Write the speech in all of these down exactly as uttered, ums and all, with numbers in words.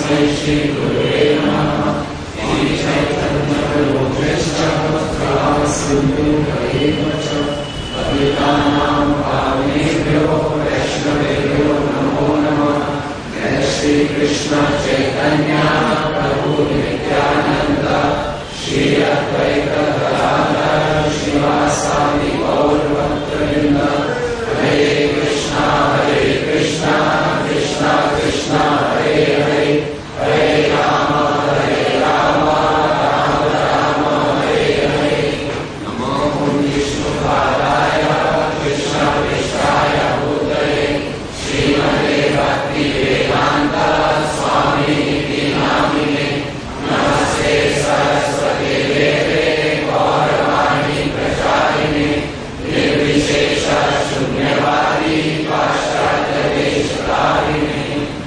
कृष्ण चैतन्य प्रभु नित्यानंद श्री अद्वैत गदाधर श्रीवासादि गौर भक्तवृंद हरे कृष्णा हरे कृष्णा कृष्णा कृष्णा हरे हरे हरे राम हरे राम राम राम हरे हरे नमो विष्णुपादाय कृष्ण पृष्ठाय भूतले श्रीमते भक्ति वेदांत स्वामी नामिने नमस्ते सरस्वती देवे गौरवाणी प्रचारिणे निर्विशेष शून्यवादी पाश्चात्य देशकारिणे।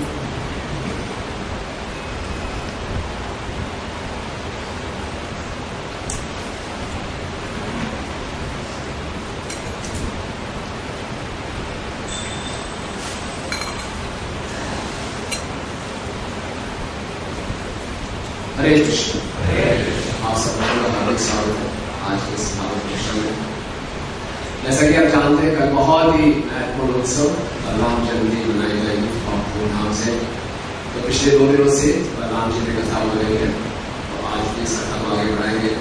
हरे कृष्ण। आप सबको हार्दिक स्वागत है आज के इस भागवत प्रश्न में। जैसा कि आप जानते हैं कल बहुत ही महत्वपूर्ण उत्सव बलराम जयंती मनाई जाएगी बहुत धूमधाम से। तो पिछले दो दिनों से बलराम जी की कथा हो रही है, तो आज भी इस कथा को आगे बढ़ाएंगे।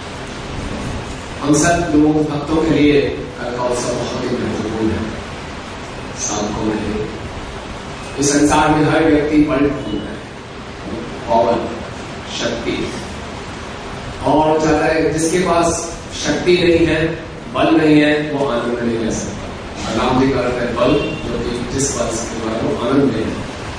हम सब लोगों भक्तों के लिए कल का उत्सव बहुत ही महत्वपूर्ण है। साधकों में इस संसार में हर व्यक्ति बल ढूंढ रहा है, पावर, शक्ति, और चाहता है जिसके पास शक्ति नहीं है, बल नहीं है, वो आनंद नहीं ले सकता। बलराम जी का अर्थ है बल, जो कि जिस बल के द्वारा वो आनंद ले।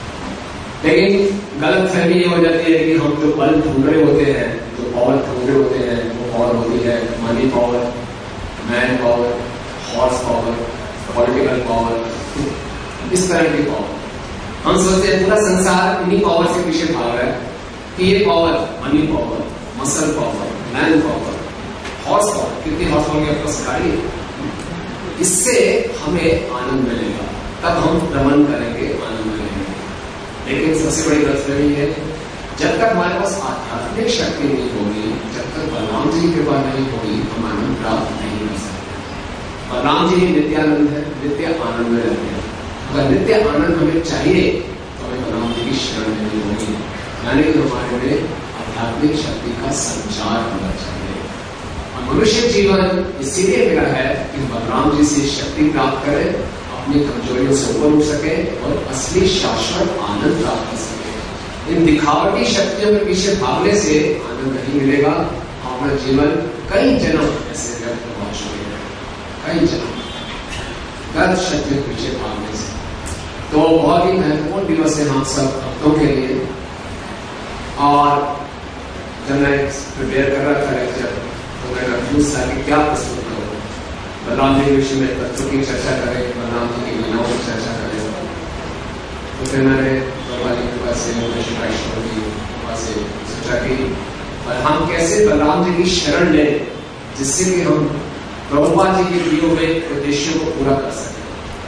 लेकिन गलत फहमी ये हो जाती है कि हम जो बल ढूंढ रहे होते हैं, जो पावर ढूंढ रहे होते हैं, वो पावर होती है money power, man power, horse power, political power, इस तरह की पावर। हम सोचते हैं पूरा संसार इन्हीं पावर से पीछे भाग रहा है कि ये power, money power, muscle power, man power, horse power, कितनी हॉर्स पावर की आपको गाड़ी है, इससे हमें आनंद मिलेगा, तब हम रमन करेंगे, आनंद मिलेंगे। लेकिन सबसे बड़ी गलतफहमी है, जब तक हमारे पास आध्यात्मिक शक्ति नहीं होगी, जब तक बलराम जी की कृपा नहीं होगी, हम आनंद प्राप्त नहीं कर सकते। बलराम जी ही नित्यानंद है, नित्य आनंद में रहते हैं। अगर नित्य आनंद हमें चाहिए तो हमें बलराम जी की शरण लेनी होगी, यानी कि हमारे में आध्यात्मिक शक्ति का संचार होना चाहिए। और मनुष्य जीवन इसीलिए मिला है कि बलराम जी से शक्ति प्राप्त करें, अपनी कमजोरियों से ऊपर उठ सके और असली शाश्वत आनंद प्राप्त कर सके। इन दिखावटी शक्तियों के पीछे भागने से आनंद नहीं मिलेगा। अपना जीवन कई जन्म ऐसे व्यर्थ हो चुके हैं, कई जन्म गलत शक्तियों के पीछे भागने से। तो बहुत ही महत्वपूर्ण दिवस है हम सब भक्तों के लिए। और जब मैं प्रिपेयर कर रहा था लेक्चर, तो मैं कंफ्यूज था कि क्या प्रस्तुत करूं। बलराम जी के विषय में तत्वों की चर्चा करें, बलराम जी की लीलाओं की चर्चा करें। तो फिर मैंने प्रभुपाद जी के पास से से सोचा कि हम कैसे बलराम जी की शरण लें, जिससे कि हम प्रभुपाद जी के दिए हुए उद्देश्यों को पूरा कर सकें।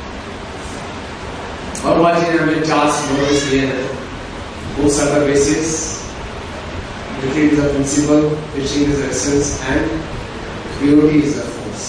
प्रभुपाद जी ने हमें चार स्लोगन्स दिए हैं। Books are the basis, Bhakti is the principle, preaching is the essence, and purity is the force.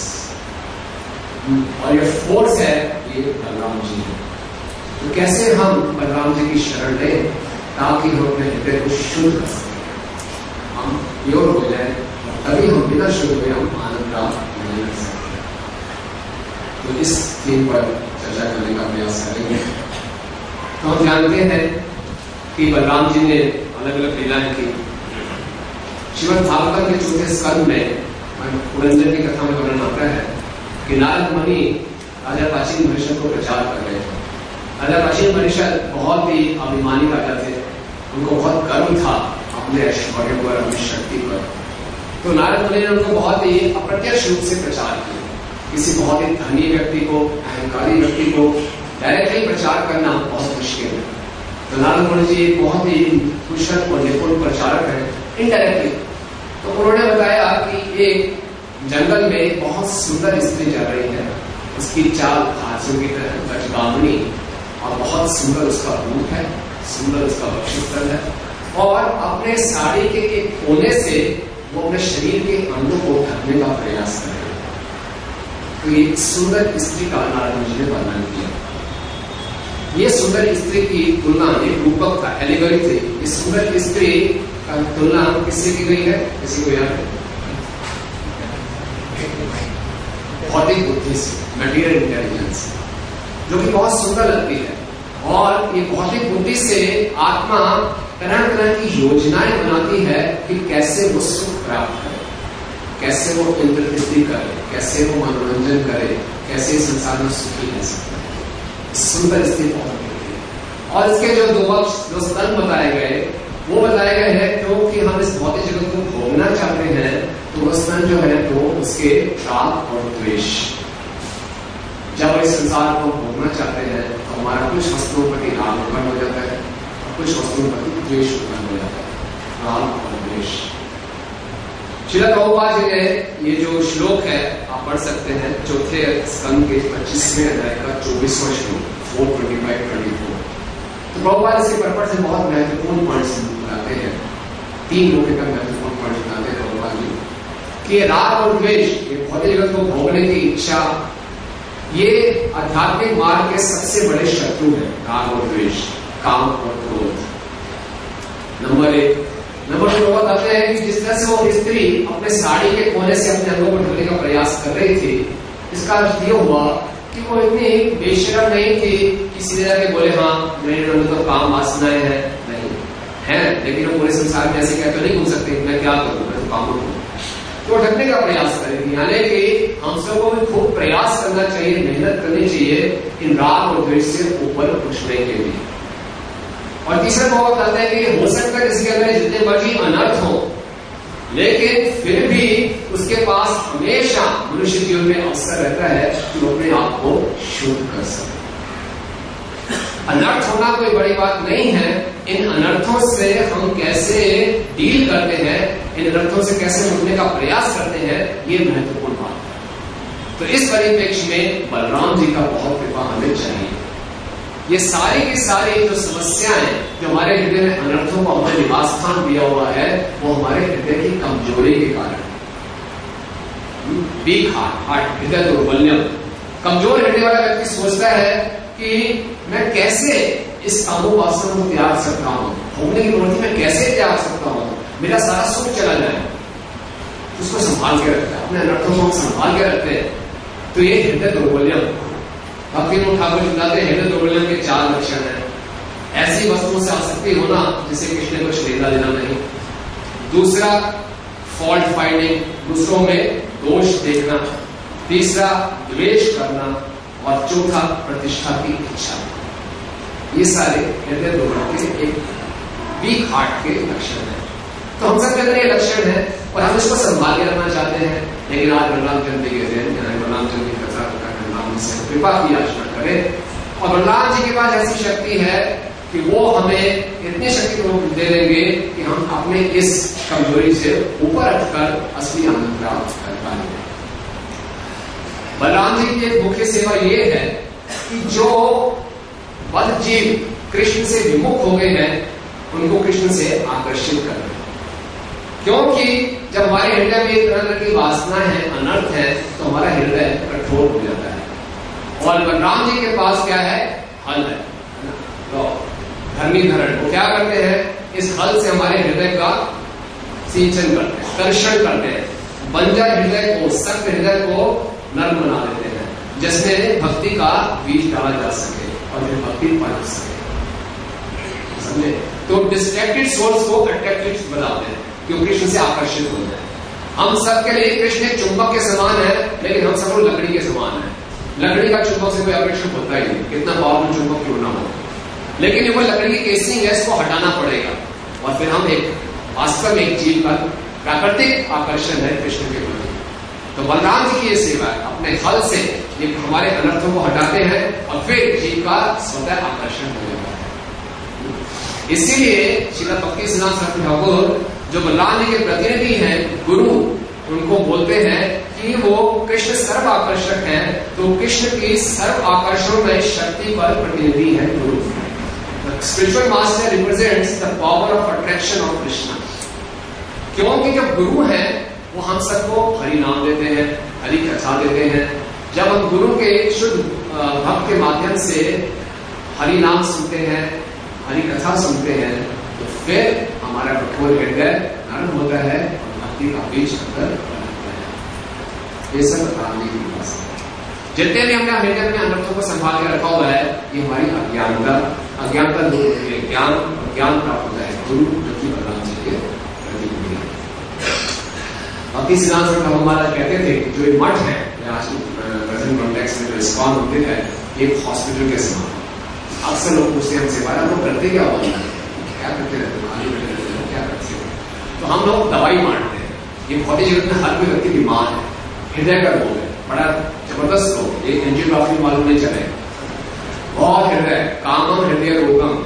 और ये फोर्स है ये बलराम जी है। तो कैसे हम बलराम जी की शरण लें ताकि हम अपने हृदय को शुद्ध कर सकें, हम प्योर हो जाए, तभी हम बिना शुद्ध हुए हम आनंद प्राप्त नहीं कर सकते। तो इस थीम पर चर्चा करने का प्रयास करेंगे। तो हम जानते हैं कि बलराम जी ने अलग अलग लीलाएं की। श्रीमद् भागवत के चौथे स्कंद में पुरंजन की कथा में वर्णन आता है कि नारद मुनि राजा प्राचीन परिषद को प्रचार कर रहे थे। राजा प्राचीन परिषद बहुत ही अभिमानी राजा थे, उनको बहुत गर्व था अपने ऐश्वर्य पर, अपनी शक्ति पर। तो नारद मुनि ने उनको बहुत ही अप्रत्यक्ष रूप से प्रचार किया। किसी बहुत ही धनी व्यक्ति को, अहंकारी व्यक्ति को डायरेक्टली प्रचार करना बहुत मुश्किल है। तो नारद मुनि जी बहुत ही कुशल और निपुण प्रचारक है इनडायरेक्टली। तो उन्होंने बताया कि एक जंगल में बहुत सुंदर स्त्री चल रही है, उसकी चाल हाथियों की तरह गजगामिनी और बहुत सुंदर उसका रूप है, सुंदर उसका वक्षस्थल है, और अपने साड़ी के एक कोने से वो अपने शरीर के अंगों को ढकने का प्रयास कर रहे हैं। तो ये सुंदर स्त्री का नारद जी ने वर्णन किया। ये सुंदर स्त्री की तुलना, एक रूपक था, एलिगोरी थी। इस सुंदर स्त्री का तुलना किससे की गई है? किसी को याद है? भौतिक बुद्धि से, मटेरियल इंटेलिजेंस, जो कि बहुत सुंदर लगती है। और ये भौतिक बुद्धि से आत्मा तरह तरह की योजनाएं बनाती है कि कैसे वो सुख प्राप्त करे, कैसे वो इंद्रतृप्ति करे, कैसे वो मनोरंजन करे, कैसे संसार में सुखी रह सकता है। सुंदर स्थिति बहुत होती है। और इसके जो दो पक्ष, जो स्तन बताए गए, वो बताए गए हैं क्योंकि हम इस भौतिक जगत को भोगना चाहते हैं, तो वो स्तन जो है तो उसके राग और द्वेष। जब इस संसार को भोगना चाहते हैं तो हमारा कुछ वस्तुओं पर राग उत्पन्न हो जाता है, कुछ वस्तुओं पर द्वेष उत्पन्न हो जाता है, राग और द्वेष। श्रील प्रभुपाद जी ने ये जो श्लोक है आप पढ़ सकते हैं, चौथे स्कंद के पच्चीसवें अध्याय का चौबीसवां श्लोक, four twenty five twenty four. तो प्रभुपाद इसके पर्पज से बहुत महत्वपूर्ण पॉइंट्स बताते हैं। तीन लोग का महत्वपूर्ण पॉइंट बताते हैं प्रभुपाद जी कि राग और द्वेष, ये भौतिक जगत को भोगने की इच्छा, ये आध्यात्मिक मार्ग के सबसे बड़े शत्रु है। राग और द्वेष, काम और क्रोध। नंबर एक। नंबर दो बताते हैं कि जिस तरह से वो स्त्री अपने साड़ी के कोने से अपने अंगों को ढकने का प्रयास कर रही थी, इसका अर्थ ये हुआ कि वो इतनी बेशरम नहीं थी कि सीधे जाके बोले हाँ मेरे अंदर तो काम वासनाएं हैं, नहीं है, लेकिन वो पूरे संसार में ऐसे कहते नहीं घूम सकते, मैं क्या करूं, मैं तो काम करूं। तो ढकने का प्रयास करेगी। यानी कि हम सबको भी खूब प्रयास करना चाहिए, मेहनत करनी चाहिए इन राग और द्वेष से ऊपर उठने के लिए। और तीसरा भाव बताते हैं कि हो सकता है किसी के अंदर जितने मर्जी अनर्थ हो, लेकिन फिर भी उसके पास हमेशा मनुष्य जीवन में अवसर रहता है कि वो अपने आप को शुद्ध कर सके। अनर्थ होना कोई बड़ी बात नहीं है। इन अनर्थों से हम कैसे डील करते हैं, इन अनर्थों से कैसे उठने का प्रयास करते हैं, ये महत्वपूर्ण बात है। तो इस परिप्रेक्ष्य में बलराम जी का बहुत कृपा हमें चाहिए। ये सारी की सारी जो समस्याएं जो हमारे हृदय में अनर्थों को हमें निवास स्थान दिया हुआ है, वो हमारे हृदय की कमजोरी के कारण। वीक हार्ट, हार्ट हृदय दुर्बल्यम। कमजोर हृदय वाला व्यक्ति सोचता है कि मैं कैसे इस कामों वासना को त्याग सकता हूं, भोगने की प्रवृत्ति में कैसे त्याग सकता हूं, मेरा सारा सुख चला जाए। उसको संभाल के रखता है, अपने अनर्थों को संभाल के रखते हैं। तो ये हृदय दुर्बल्यम। भक्ति ठाकुर जी बताते हैं हृदय दुर्बल्यम के चार लक्षण हैं। ऐसी वस्तुओं से आसक्ति होना जिसे कृष्ण ने कुछ लेना देना नहीं। दूसरा फॉल्ट फाइंडिंग, दूसरों में दोष देखना। तीसरा द्वेष करना। और चौथा प्रतिष्ठा की इच्छा। ये सारे हृदय दुर्बल के एक वीक हार्ट के लक्षण हैं। तो हम सब के अंदर ये लक्षण है और हम इसको संभाल के रखना चाहते हैं। लेकिन आज बलराम चंद्र के दिन बलराम चंद्र की कथा से कृपा की याचना करें। और बलराम जी के पास ऐसी शक्ति है कि वो हमें इतनी शक्ति को दे देंगे कि हम अपने इस कमजोरी से ऊपर उठकर असली आनंद प्राप्त कर पाएंगे। बलराम जी की एक मुख्य सेवा ये है कि जो बद्ध जीव कृष्ण से विमुख हो गए हैं उनको कृष्ण से आकर्षित करना। क्योंकि जब हमारे हृदय में तरह तरह की वासनाएं हैं, अनर्थ है, तो हमारा हृदय कठोर हो जाता है। और बलराम जी के पास क्या है? हल है। तो धर्मी धरण वो क्या करते हैं? इस हल से हमारे हृदय का सिंचन करते हैं, कर्षण करते हैं। बंजर हृदय को, सख्त हृदय को नर्म बना देते हैं, जिसमें भक्ति का बीज डाला जा सके और फिर भक्ति पनप सके। समझे? तो डिस्ट्रैक्टेड सोल्स को अट्रैक्टिव बनाते हैं क्योंकि कृष्ण से आकर्षित हो जाए। हम सबके लिए कृष्ण एक चुंबक के समान है, लेकिन हम सब लोग लकड़ी के समान है। लकड़ी का चुंबक से कोई आकर्षण होता ही नहीं, कितना पावरफुल चुंबक क्यों ना हो। लेकिन ये वो लकड़ी की केसिंग है, इसको हटाना पड़ेगा और फिर हम एक वास्तव में एक जीव का प्राकृतिक आकर्षण है कृष्ण के प्रति। तो बलराम जी की ये सेवा है, अपने हल से ये हमारे अनर्थों को हटाते हैं और फिर जीव का स्वतः आकर्षण हो जाता है। इसीलिए श्रील भक्ति सिद्धांत सरस्वती ठाकुर जो बलराम जी के प्रतिनिधि हैं, गुरु, उनको बोलते हैं कि वो कृष्ण सर्व आकर्षक है, तो कृष्ण की सर्व आकर्षण में शक्ति पर प्रतिनिधि है गुरु। Spiritual master represents the power of attraction of Krishna. क्योंकि जब गुरु हैं वो हम सबको हरि नाम देते हैं, हरि कथा देते हैं। जब हम गुरु के शुद्ध भक्त के माध्यम से हरि नाम सुनते हैं, हरि कथा सुनते हैं, तो फिर हमारा कठोर हृदय नरम होता है और भक्ति का बीज अंदर बनता है। ये सब बताने की बात है। जितने भी हमने हृदय में अनर्थों को संभाल के रखा हुआ है, ये हमारी अज्ञानता अज्ञानता दूर होती है, ज्ञान और ज्ञान प्राप्त होता है गुरु जो कि बलराम जी के प्रति हुई है। भक्ति सिद्धांत प्रभु महाराज कहते थे जो ये मठ है आज प्रेजेंट कॉन्टेक्स्ट में जो इस्कॉन होते हैं, ये हॉस्पिटल के समान। अक्सर लोग पूछते हैं हमसे, भाई लोग करते क्या होता है, क्या करते रहते हैं, खाली बैठे रहते हैं, क्या करते हैं? तो हम लोग दवाई बांटते हैं। ये भौतिक जगत में हर कोई व्यक्ति बीमार है, हृदय का रोग है, बड़ा जबरदस्त रोग, एक एंजियोग्राफी मालूम नहीं चले, बहुत हृदय कामम हृदय रोगम।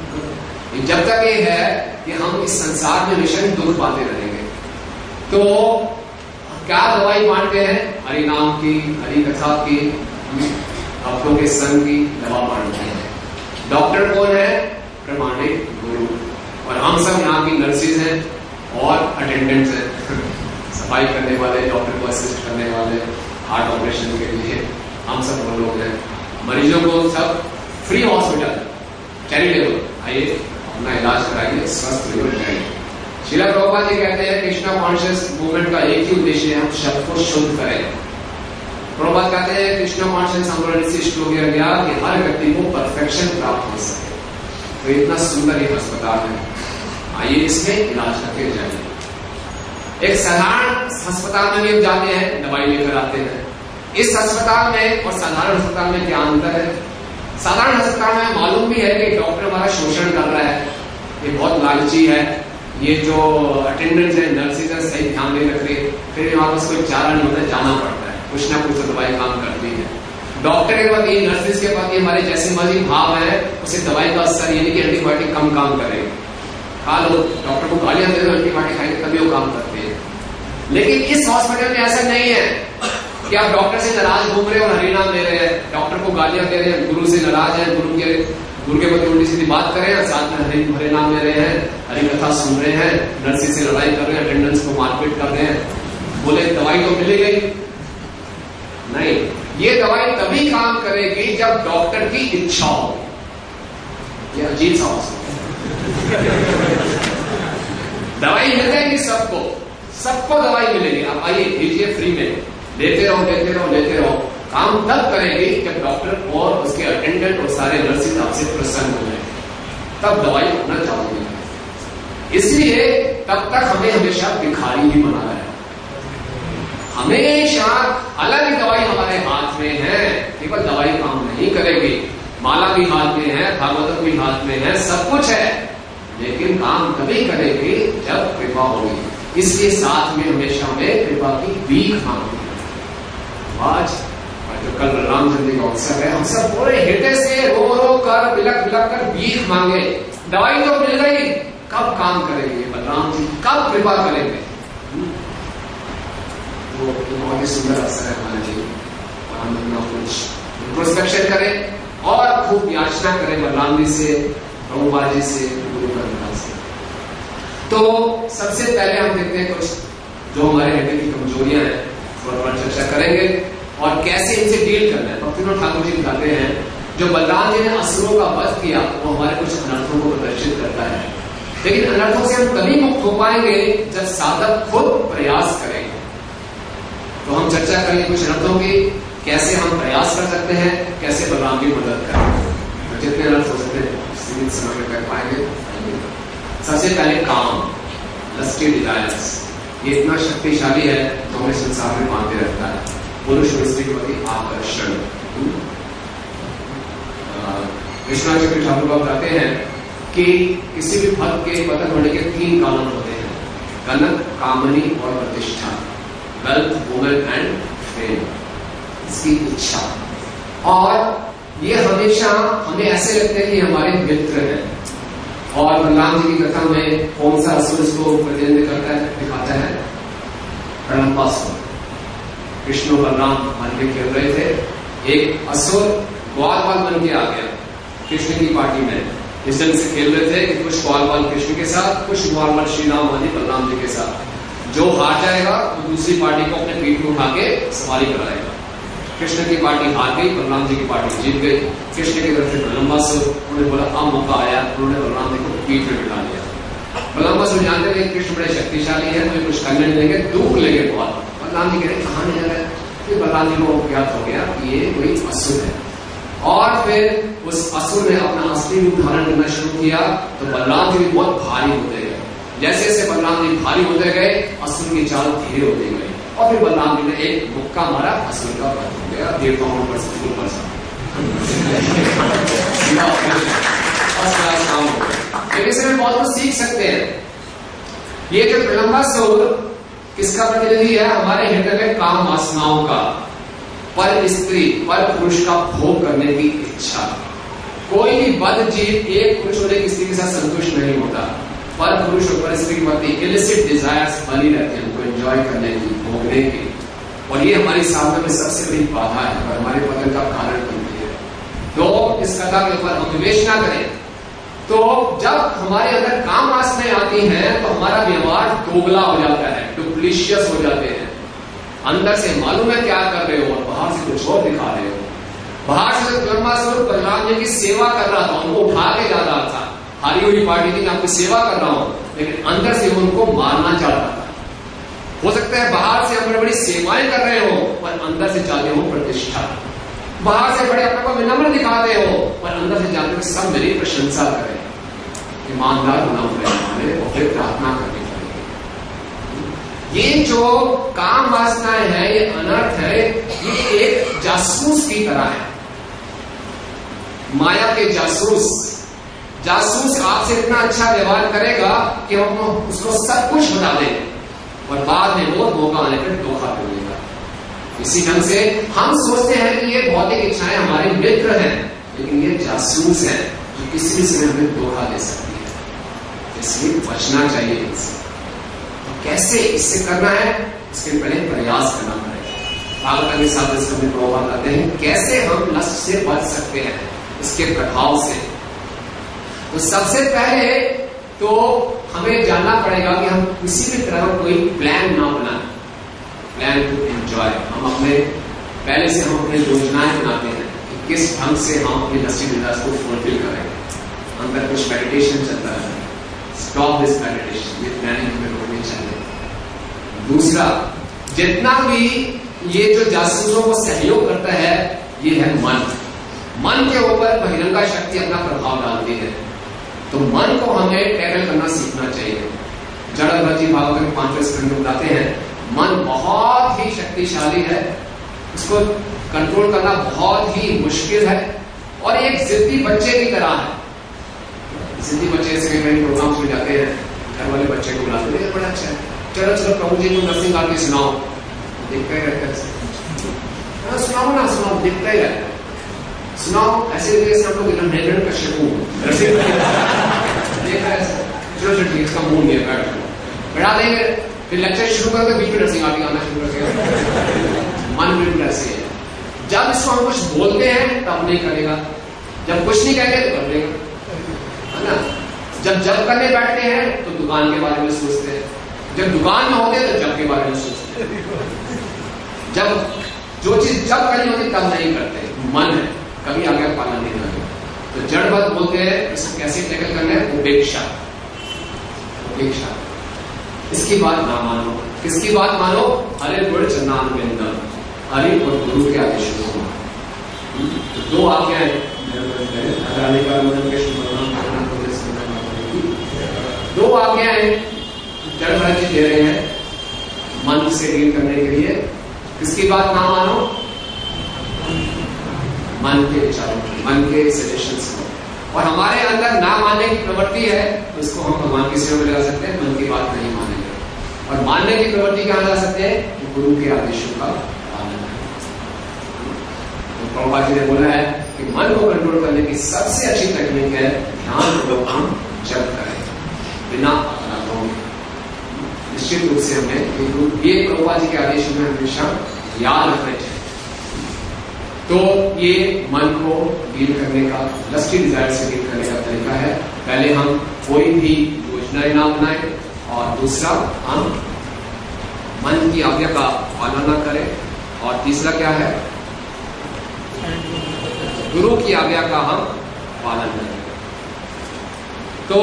जब तक ये है कि हम इस संसार में विषय दुख पाते रहेंगे, तो क्या दवाई बांटते हैं? हरि नाम की, हरि कथा की, भक्तों के संग की दवा बांटते हैं। डॉक्टर कौन है? प्रमाणिक गुरु। और हम सब यहाँ की नर्सेज हैं और अटेंडेंट्स हैं, सफाई करने वाले, डॉक्टर को असिस्ट करने वाले, हार्ट ऑपरेशन के लिए हम सब वो लोग हैं। मरीजों को सब फ्री हॉस्पिटल चैरिटेबल, आइए अपना इलाज कराइए, स्वस्थ रहिए। श्रील प्रभुपाद जी कहते हैं कृष्णा कॉन्शियस मूवमेंट का एक ही उद्देश्य है, हम शब्द को शुद्ध करें। प्रभुपाद कहते हैं कृष्णा कॉन्शियस आंदोलन से इष्ट हो गया कि हर व्यक्ति को परफेक्शन प्राप्त हो सके। तो इतना सुंदर एक अस्पताल है, आइए इसमें इलाज करके जाइए। एक साधारण अस्पताल में भी जाते हैं, दवाई लेकर आते हैं। इस अस्पताल में और साधारण अस्पताल में क्या अंतर है? साधारण अस्पताल में मालूम भी है कि डॉक्टर हमारा शोषण कर रहा है, ये बहुत लालची है, ये जो अटेंडेंट्स है, नर्सेज है, सही ध्यान नहीं रख रही, फिर वहां पर कोई चारा नहीं होता, जाना पड़ता है, कुछ ना कुछ दवाई काम करती है। डॉक्टर के प्रति, नर्सेज के प्रति हमारे जैसे मर्जी भाव है, उसे दवाई का असर यानी कि एंटीबायोटिक कम काम करेगी। खा लो, डॉक्टर को गालियां दे दो, एंटीबायोटिक खाएंगे तभी वो काम करती है। लेकिन इस हॉस्पिटल में ऐसा नहीं है कि आप डॉक्टर से नाराज घूम रहे और हरिनाम दे रहे हैं, डॉक्टर को गालियां दे रहे हैं, गुरु से नाराज है, गुरु के गुरु के प्रति उल्टी सीधी बात कर रहे हैं, साथ में हरि हरे नाम ले रहे हैं, हरि कथा सुन रहे हैं, नर्सिंग से लड़ाई कर रहे हैं, अटेंडेंस को मारपीट कर रहे हैं। बोले दवाई तो मिली गई नहीं, ये दवाई तभी काम करेगी जब डॉक्टर की इच्छा हो। ये अजीब सा दवाई मिल जाएगी सबको, सबको दवाई मिलेगी। आप आइए लीजिए फ्री में, लेते रहो लेते रहो लेते रहो। काम तब करेंगे जब डॉक्टर और उसके अटेंडेंट और सारे नर्सिंग आपसे प्रसन्न हो जाए, तब दवाई अपना चालू। इसलिए तब तक हमें हमेशा भिखारी ही बना है, हमेशा हालांकि दवाई हमारे हाथ में है, केवल दवाई काम नहीं करेगी। माला भी हाथ में है, भागवत भी हाथ में है, सब कुछ है, लेकिन काम तभी करेगी जब कृपा होगी। इसलिए साथ में हमेशा हमें कृपा की भीख मांगनी है। आज जो कल रामचंद्र का उत्सव है, हम सब पूरे हृदय से रो रो कर बिलक बिलक कर भीख मांगे। दवाई तो मिल गई, कब काम करेंगे बलराम जी, कब कृपा करेंगे? वो बहुत ही सुंदर अवसर है हमारे लिए, और हम अपना कुछ इंट्रोस्पेक्शन करें और खूब याचना करें बलराम जी से, प्रभुपाद जी से, गुरु परंपरा से। तो सबसे पहले हम देखते हैं कुछ जो हमारे हृदय की कमजोरियां हैं, थोड़ा थोड़ा चर्चा करेंगे और कैसे इनसे डील करना है। भक्तिनाथ ठाकुर जी बताते हैं जो बलराम जी ने असुरों का वध किया वो हमारे कुछ अनर्थों को प्रदर्शित करता है, लेकिन अनर्थों से हम तभी मुक्त हो पाएंगे जब साधक खुद प्रयास करेंगे। तो हम चर्चा करेंगे कुछ अनर्थों की, कैसे हम प्रयास कर सकते हैं, कैसे बलराम की मदद करें। जितने अनर्थ हो सकते हैं सीमित समय में कर पाएंगे। सबसे पहले काम, लस्टी डिजायर्स, ये इतना शक्तिशाली है तो हमें संसार में बांधे रखता है। पुरुष और स्त्री के प्रति आकर्षण। कृष्णा चक्र ठाकुर बताते हैं कि किसी भी भक्त के पतन होने के तीन कारण होते हैं, कनक, कामनी और प्रतिष्ठा, वेल्थ, वुमेन एंड फेम, इसकी इच्छा। और ये हमेशा हमें ऐसे लगते हैं कि हमारे मित्र हैं। और बलराम जी की कथा में कौन सा असुर इसको प्रतिनिधित्व करता है, दिखाता है? रणपासुर। कृष्ण और बलराम मन में खेल रहे थे, एक असुर ग्वाल बाल बन के आ गया कृष्ण की पार्टी में इस ढंग से खेल रहे थे कि कुछ बॉल बॉल कृष्ण के साथ, कुछ बॉल बॉल श्री राम आदि बलराम जी के साथ। जो हार जाएगा वो दूसरी पार्टी को अपने पीठ में उठा के सवारी कराएगा। कृष्ण की पार्टी हार गई, बलराम जी की पार्टी जीत गई। कृष्ण की तरफ से बलरामासुर, उन्होंने बोला अब मौका आया, उन्होंने बलराम जी को पीठ में बिठा लिया। बलरामासुर जानते थे कृष्ण बड़े शक्तिशाली है, मुझे कुछ करने लेंगे, दुख लेंगे बहुत। बलराम जी कह रहे कहां ले जा रहे हैं? फिर बलराम जी को ज्ञात हो गया कि ये कोई असुर है, और फिर उस असुर ने अपना असली रूप धारण करना शुरू किया। तो बलराम जी भी बहुत भारी होते गए। जैसे जैसे बलराम जी भारी होते गए, असुर की चाल धीरे होती गई, और फिर बलराम जी ने एक मुक्का मारा, असुर का वध हो गया। देवताओं पर से ऊपर से इसमें बहुत कुछ सीख सकते हैं। ये जो प्रलंबासुर किसका प्रतिनिधि है? हमारे हृदय में काम वासनाओं का, पर स्त्री पर पुरुष का भोग करने की इच्छा। कोई भी बद्ध जीव एक पुरुष और एक स्त्री के साथ संतुष्ट नहीं होता। पर पुरुष और पर स्त्री के प्रति इलिसिट डिजायर्स बनी रहती है, उनको एंजॉय करने की, भोगने की। और ये हमारी साधना में सबसे बड़ी बाधा है और हमारे पतन का कारण बनती है। तो इस कथा के ऊपर हम विवेचना करें तो जब हमारे अंदर काम वासनाएं आती हैं तो हमारा व्यवहार दोगला हो जाता है, डुप्लीशियस हो जाते हैं। अंदर से मालूम है क्या कर रहे हो और बाहर से कुछ और दिखा रहे हो। बाहर से बलरामासुर बलराम जी की सेवा कर रहा था, उनको उठा के जा रहा था, हारी हुई पार्टी की, मैं आपकी सेवा कर रहा हूं, लेकिन अंदर से उनको मारना चाहता था। हो सकता है बाहर से हम बड़ी बड़ी सेवाएं कर रहे हो पर अंदर से चाहते हो प्रतिष्ठा। बाहर से बड़े अपने को विनम्र दिखाते हो पर अंदर से चाहते हो सब मेरी प्रशंसा करें। ईमानदार होना पड़ेगा और फिर प्रार्थना करनी पड़ेगी। ये जो काम वासनाएं है, ये अनर्थ है, ये एक जासूस की तरह है, माया के जासूस। जासूस आपसे इतना अच्छा व्यवहार करेगा कि हम उसको सब कुछ बता दें और बाद में वो मौका आने पर धोखा कर देगा। इसी ढंग से हम सोचते हैं कि ये भौतिक इच्छाएं हमारे मित्र हैं, लेकिन ये जासूस है जो किसी भी समय हमें धोखा दे सकती है। इसलिए बचना चाहिए इनसे। तो कैसे इससे करना है, इसके पहले प्रयास करना पड़ेगा। भागवत के साथ इसमें प्रभाव आते हैं कैसे हम लस्ट से बच सकते हैं, इसके प्रभाव से। तो सबसे पहले तो हमें जानना पड़ेगा कि हम किसी भी तरह का कोई प्लान ना बनाएं, प्लान टू एंजॉय। हम अपने पहले से हम अपनी योजनाएं बनाते हैं कि किस ढंग से हम अपनी लस्सी मिजाज को फुलफिल करेंगे। अंदर कुछ मेडिटेशन चलता है, स्टॉप दिस मेडिटेशन, ये प्लानिंग हमें होनी चाहिए। दूसरा, जितना भी ये जो जासूसों को सहयोग करता है, ये है मन। मन के ऊपर बहिरंगा शक्ति अपना प्रभाव डालती है, तो मन को हमें टैकल करना सीखना चाहिए। जड़भरत जी भागवत के पांचवें स्कंद में बताते हैं, मन बहुत ही शक्तिशाली है, उसको कंट्रोल करना बहुत ही मुश्किल है और एक जिद्दी बच्चे की तरह है। जिद्दी बच्चे से कई प्रोग्राम हो जाते हैं, घर वाले बच्चे को बुलाते हैं, बड़ा अच्छा है, चलो चलो प्रभु जी को नरसिंह गा के सुनाओ, देखते ही रहता है, सुनाओ ना सुनाओ, देखता ही रहता है, सुनाओ। ऐसे हम लोग एकदम हेलमेट का शकू चलो चलो ठीक, इसका मूड नहीं है, बैठा देंगे, फिर लेक्चर शुरू करके बीच में नरसिंह आगे गाना शुरू कर। मन बिल्कुल ऐसे है, जब इसको हम कुछ बोलते हैं तब नहीं करेगा, जब कुछ नहीं कहेंगे तो कर देगा, है ना। जब जब करने बैठते हैं तो दुकान के बारे में सोचते हैं, जब दुकान में होते हैं तो जब के बारे में सोचते हैं, जब जो चीज जब करनी होती तब नहीं करते। मन है, कभी आगे पालन नहीं करते। तो जड़ बात बोलते हैं, इसको कैसे टैकल करना है? उपेक्षा। उपेक्षा, इसकी बात ना मानो। किसकी बात मानो? हरे गुण चंदान बिंदम, हरि और गुरु के आदेश को। तो दो आज्ञाएं, दो आज्ञाएं जड़ भरत जी दे रहे हैं मन से डील करने के लिए। किसकी बात ना मानो? मन के विचारों की, मन के सजेशंस को। और हमारे अंदर ना मानने की प्रवृत्ति है तो इसको हम भगवान की सेवा में लगा सकते हैं, मन की बात नहीं मानेंगे। और मानने की प्रवृत्ति कहां लगा सकते हैं? गुरु के आदेशों का पालन। तो प्रभुपाद जी ने बोला है कि मन को कंट्रोल करने की सबसे अच्छी तकनीक है ध्यान पूर्वक हम जप करें बिना अपराधों में। निश्चित रूप से हमें ये प्रभुपाद जी के आदेश में हमेशा याद रखना चाहिए। तो ये मन को डील करने का, लस्टी डिजायर से डील करने का तरीका है। पहले हम कोई भी योजना ना बनाए, और दूसरा हम मन की आज्ञा का पालन न करें, और तीसरा क्या है, गुरु की आज्ञा का हम पालन करें। तो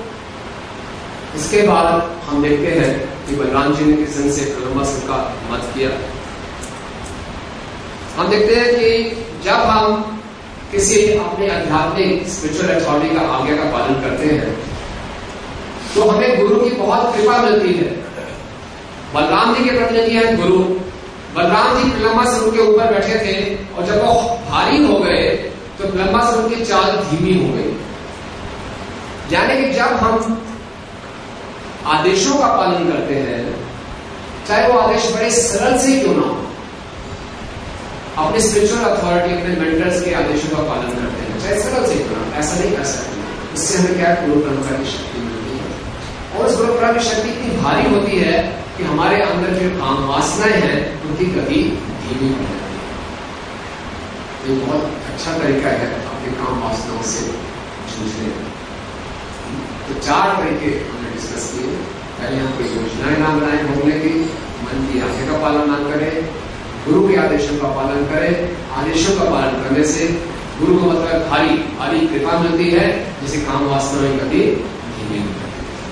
इसके बाद हम देखते हैं कि बलराम जी ने किस ढंग से कोलंबस का मत किया। हम देखते हैं कि जब हम किसी अपने आध्यात्मिक स्पिरिचुअल अथॉरिटी का आज्ञा का पालन करते हैं तो हमें गुरु की बहुत कृपा मिलती है। बलराम जी के प्रतिनिधि हैं गुरु। बलराम जी कोलंबस उनके ऊपर बैठे थे, और जब वो भारी हो गए तो कोलंबस उनकी चाल धीमी हो गई। यानी कि जब हम आदेशों का पालन करते हैं, चाहे वो आदेश बड़े सरल से क्यों ना हो, अपने स्पिरिचुअल अथॉरिटी, अपने मेंटर्स के आदेशों का पालन करते हैं, चाहे सरल से क्यों ना, ऐसा नहीं कर सकते। इससे हमें क्या, गुरु परंपरा की शक्ति मिलती है। और उस गुरु परंपरा की शक्ति इतनी भारी होती है कि हमारे अंदर जो काम वासनाएं हैं उनकी गति धीमी हो जाती है। ये बहुत अच्छा तरीका है अपने काम वासनाओं से जूझने का। तो चार तरीके हमने डिस्कस किए। पहले हम कोई योजनाएं ना बनाए भोगने की, मन की आज्ञा का पालन ना करें, गुरु के आदेशों का पालन करें। आदेशों का पालन करने से गुरु को मतलब भारी भारी कृपा मिलती है, जिसे काम वासना में गति धीमी होती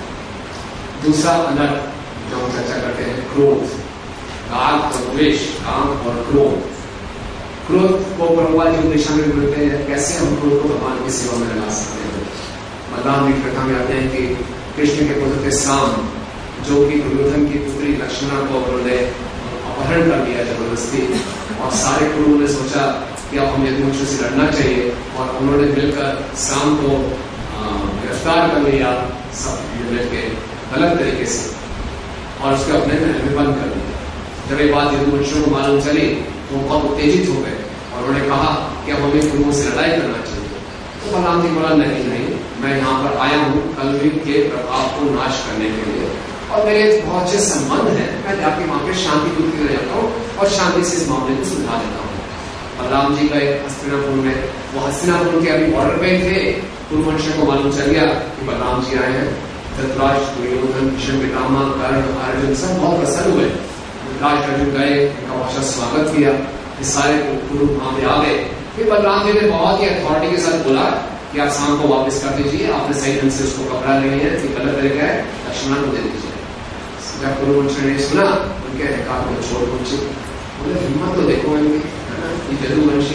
है। दूसरा अनर्थ जो हम चर्चा करते हैं, क्रोध, राग और द्वेष, काम और क्रोध। क्रोध को भगवान जी दिशा में बोलते हैं, कैसे हम क्रोध को भगवान की सेवा में लगा सकते हैं। बलराम की कथा में आते हैं कि कृष्ण के पुत्र थे साम, जो कि दुर्योधन की पुत्री लक्ष्मणा को उन्होंने अपहरण कर लिया जबरदस्ती, और सारे कुरुओं ने सोचा कि अब हमें यदुवंश से लड़ना चाहिए, और उन्होंने मिलकर साम को गिरफ्तार कर लिया सब मिलकर गलत तरीके से, और उसके अपने महल में बंद कर दिया। जब ये बात यदुवंशियों को मालूम चली तो वो बहुत उत्तेजित हो गए, और उन्होंने कहा कि अब हमें कुरुओं से लड़ाई करना चाहिए। तो बलराम जी बोला, नहीं नहीं, मैं यहाँ पर आया हूँ कलयुग के प्रभाव को नाश करने के लिए, और मेरे बहुत अच्छे संबंध है, मैं जाके वहां पे शांति दूत के जाता हूँ और शांति से इस मामले को सुलझा देता हूँ। बलराम जी गए हस्तिनापुर में। वो हस्तिनापुर के अभी बॉर्डर पे थे। कुरुवंशियों को मालूम चल गया कि बलराम जी आए हैं। धृतराष्ट्र, दुर्योधन, भीष्म पितामह, कर्ण, अर्जुन सब बहुत प्रसन्न हुए। धृतराष्ट्र अर्जुन गए, उनका बहुत स्वागत किया। सारे कुरु वहां पे आ गए। फिर बलराम जी ने बहुत ही अथॉरिटी के साथ बोला कि आप शाम को वापस कर दीजिए, आपने सही ढंग से उसको पकड़ा नहीं है, ये गलत तरीका है, लक्ष्मण को दे दीजिए। जब कुरुवंशी ने सुना, उनके अधिकार को छोड़ पहुंचे, बोले हिम्मत तो देखो इनकी, यदुवंशी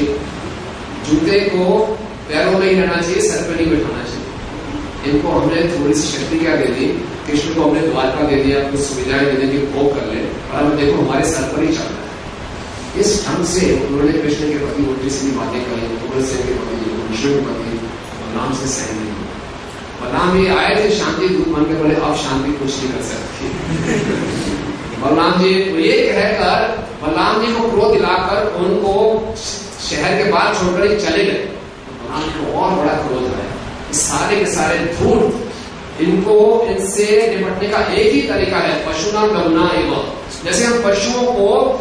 जूते को पैरों में ही रहना चाहिए, सर पर नहीं बैठाना चाहिए। इनको हमने थोड़ी सी शक्ति क्या दे दी, कृष्ण को हमने द्वारका दे दिया, कुछ सुविधाएं देने की भोग कर ले, और अब देखो हमारे सर पर ही चल रहा है। इस ढंग से उन्होंने कृष्ण के प्रति उल्टी सीधी बातें कही, उग्रसेन के प्रति, वंशियों के प्रति, बलराम से सहन नहीं। बलराम ये आए थे शांति दूत मान के, बोले अब शांति कुछ नहीं कर सकती। बलराम जी ये कहकर बलराम जी को क्रोध दिलाकर उनको शहर के बाहर छोड़कर ही चले गए। बलराम को और बड़ा क्रोध आया, सारे के सारे धूर्त, इनको इनसे निपटने का एक ही तरीका है, पशुना गमना एवं, जैसे हम पशुओं को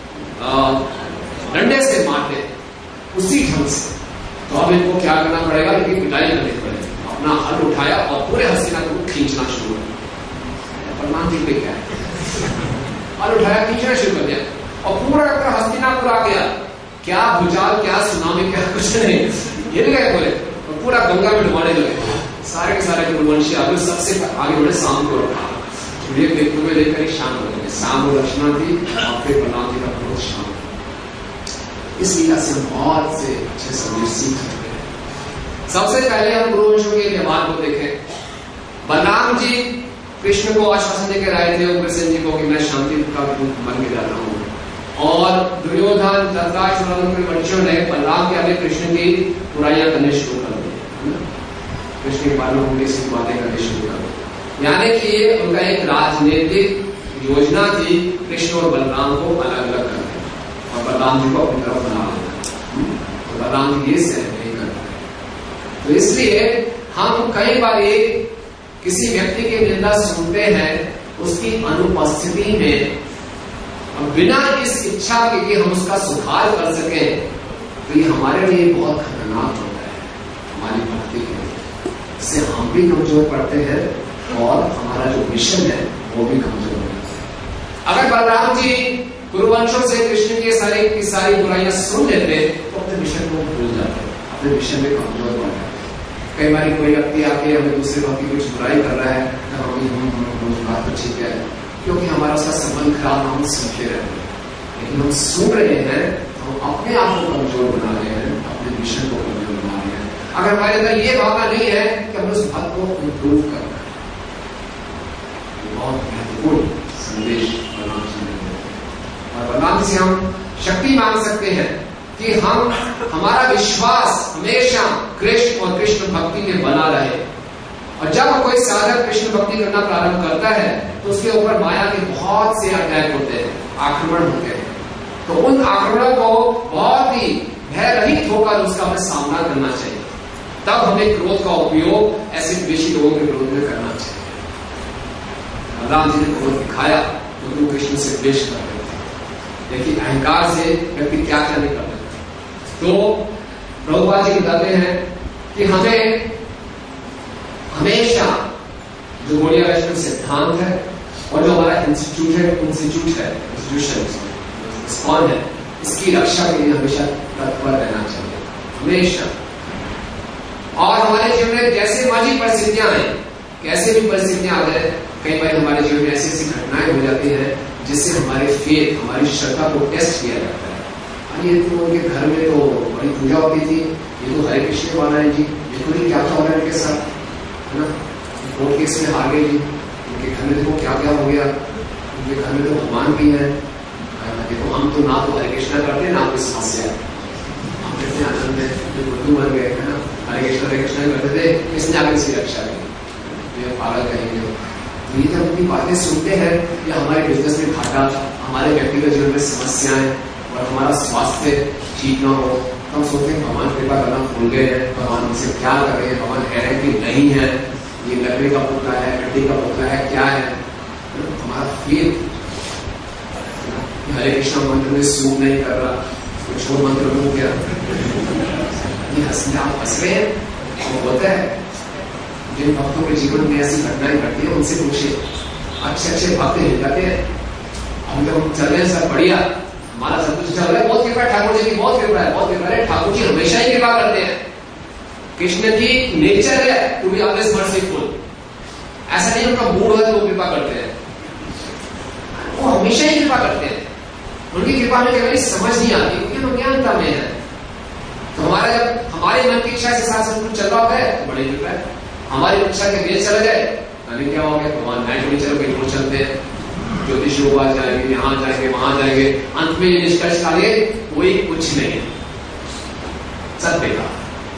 डंडे से मारते उसी ढंग से, तो अब इनको क्या करना पड़ेगा, इनकी पिटाई करनी पड़ेगी। अपना हल उठाया और पूरे हस्तिनापुर को खींचना शुरू किया। बलराम जी पे क्या है, हल उठाया, खींचना शुरू कर दिया, और पूरा पूरा हस्तिनापुर आ गया। क्या भूचाल, क्या सुनामी, क्या कुछ नहीं, हिल गए पूरे, और पूरा गंगा में डुबाने लगे। सारे के सारे कुरुवंशी आगे सबसे आगे बढ़े, शाम को उठा सूर्य देखते हुए लेकर ही शाम हो गए। शाम को लक्ष्मण थी, और फिर बलराम जी का क्रोध शाम। इस लीला से हम बहुत से अच्छे संदेश सीख सकते हैं। सबसे पहले हम कुरुवंशियों के व्यवहार को देखें। बलराम जी कृष्ण को आश्वासन देकर आए थे उग्रसेन जी को कि मैं शांति का दूत बन के जाता हूँ, और दुर्योधन, धृतराष्ट्र और उनके वंशियों ने बलराम के आगे कृष्ण की बुराइयां करने शुरू कर दी, कृष्ण के बारे में उनकी सिर्फ बातें करने शुरू कर दी। यानी कि ये उनका एक राजनीतिक योजना थी, कृष्ण और बलराम को अलग अलग करने, और बलराम जी को अपनी तरफ बना लेना। तो बलराम जी ये सहन नहीं करते। तो इसलिए हम कई बार किसी व्यक्ति की निंदा सुनते हैं उसकी अनुपस्थिति में, बिना इस इच्छा के कि हम उसका सुधार कर सकें, तो ये हमारे लिए बहुत खतरनाक होता है हमारी भक्ति के लिए। इससे हम भी कमजोर पड़ते हैं और हमारा जो मिशन है वो भी कमजोर हो जाता है। अगर बलराम जी गुरुवंशों से कृष्ण की सारी की सारी बुराइयां सुन लेते तो अपने मिशन को भूल जाते, अपने मिशन में कमजोर पड़ जाते। कई बार कोई व्यक्ति आके हमें दूसरे भक्त की कुछ बुराई कर रहा है तो हम हम बात तो ठीक है, क्योंकि हमारा उसका संबंध खराब, हम सुनते रहते हैं। लेकिन हम सुन रहे हैं, हम अपने आप को कमजोर बना रहे हैं, अपने मिशन को कमजोर बना रहे हैं। अगर हमारे अंदर ये भावना नहीं है कि हमें उस भक्त को इम्प्रूव करना है, बहुत महत्वपूर्ण संदेश बलराम जी ने दिया। और बलराम से हम शक्ति मांग सकते हैं कि हम हमारा विश्वास हमेशा कृष्ण और कृष्ण भक्ति में बना रहे। और जब कोई साधक कृष्ण भक्ति करना प्रारंभ करता है तो उसके ऊपर माया के बहुत से अटैक होते हैं, आक्रमण होते हैं। तो उन आक्रमणों को बहुत ही भयरहित होकर उसका हमें सामना करना चाहिए। तब हमें क्रोध का उपयोग ऐसे द्वेषी लोगों के विरोध में करना चाहिए। राम जी ने क्रोध दिखाया क्योंकि वो कृष्ण से द्वेष कर रहे थे। देखिए अहंकार से व्यक्ति क्या क्या नहीं करता। तो प्रभुपाद जी बताते हैं कि हमें हमेशा जो गौड़िया वैष्णव सिद्धांत है और जो हमारा इंस्टीट्यूट है इंस्टीट्यूट है इंस्टीट्यूशन कौन है, इसकी रक्षा के लिए हमेशा तत्पर रहना चाहिए, हमेशा। और हमारे जीवन में जैसे मर्जी परिस्थितियां आए, कैसे भी परिस्थितियां आ जाए, कई बार हमारे जीवन में ऐसी ऐसी घटनाएं हो जाती हैं जिससे हमारे फेथ, हमारी श्रद्धा को टेस्ट किया जाता है। ये तो उनके घर में तो बड़ी पूजा होती थी, ये तो हरे कृष्ण वाला है जी, ये तो नहीं क्या क्या हो रहा है इनके साथ, है ना, कोर्ट केस में हार गए जी, उनके घर में देखो क्या क्या हो गया, उनके घर में तो भगवान भी है, देखो हम तो ना तो हरे कृष्ण करते ना कोई समस्या, हम कितने आनंद में जो बुद्धू बन गए, है ना, हरे कृष्ण हरे कृष्ण करते थे, किसने आगे इसकी रक्षा की, ये पागल कहेंगे। तो ये जब अपनी बातें सुनते हैं या हमारे बिजनेस में घाटा, हमारे व्यक्तिगत जीवन में समस्याएं और हमारा स्वास्थ्य ठीक ना हो, तो हम सोचते हैं भगवान कृपा करना भूल गए हैं, भगवान हमसे क्या कर रहे हैं, भगवान है कि नहीं है, ये लकड़ी का पुतला है, मिट्टी का पुतला है, क्या है। हमारा फील हरे कृष्ण मंत्र में सूट नहीं कर रहा, कुछ और मंत्र में क्या ये हंसने आप हंस रहे हैं, वो होता है। जिन भक्तों के जीवन में ऐसी घटनाएं घटती है उनसे पूछे, अच्छे अच्छे भक्त हिल जाते हैं, हम जब चल रहे हैं सब बढ़िया, हमारा सब कुछ चल रहा है, बहुत कृपा है ठाकुर जी की, बहुत कृपा है, बहुत कृपा है। ठाकुर जी हमेशा ही कृपा करते हैं, कृष्ण की नेचर है टू बी ऑलवेज मर्सीफुल, ऐसा नहीं उनका मूड है तो वो कृपा करते हैं, वो हमेशा ही कृपा करते हैं। उनकी कृपा में कभी समझ नहीं आती क्योंकि वो ज्ञानता में है। तो हमारा जब हमारे मन की इच्छा के साथ सब कुछ चल रहा होता है तो बड़ी कृपा है, हमारी इच्छा के लिए चला जाए अभी क्या हो गया, भगवान मैं थोड़ी चलो कहीं और चलते हैं, ज्योतिष लोग आज जाएंगे, यहाँ जाएंगे, वहां जाएंगे, अंत में ये निष्कर्ष निकालिए कोई कुछ नहीं है, सब बेकार,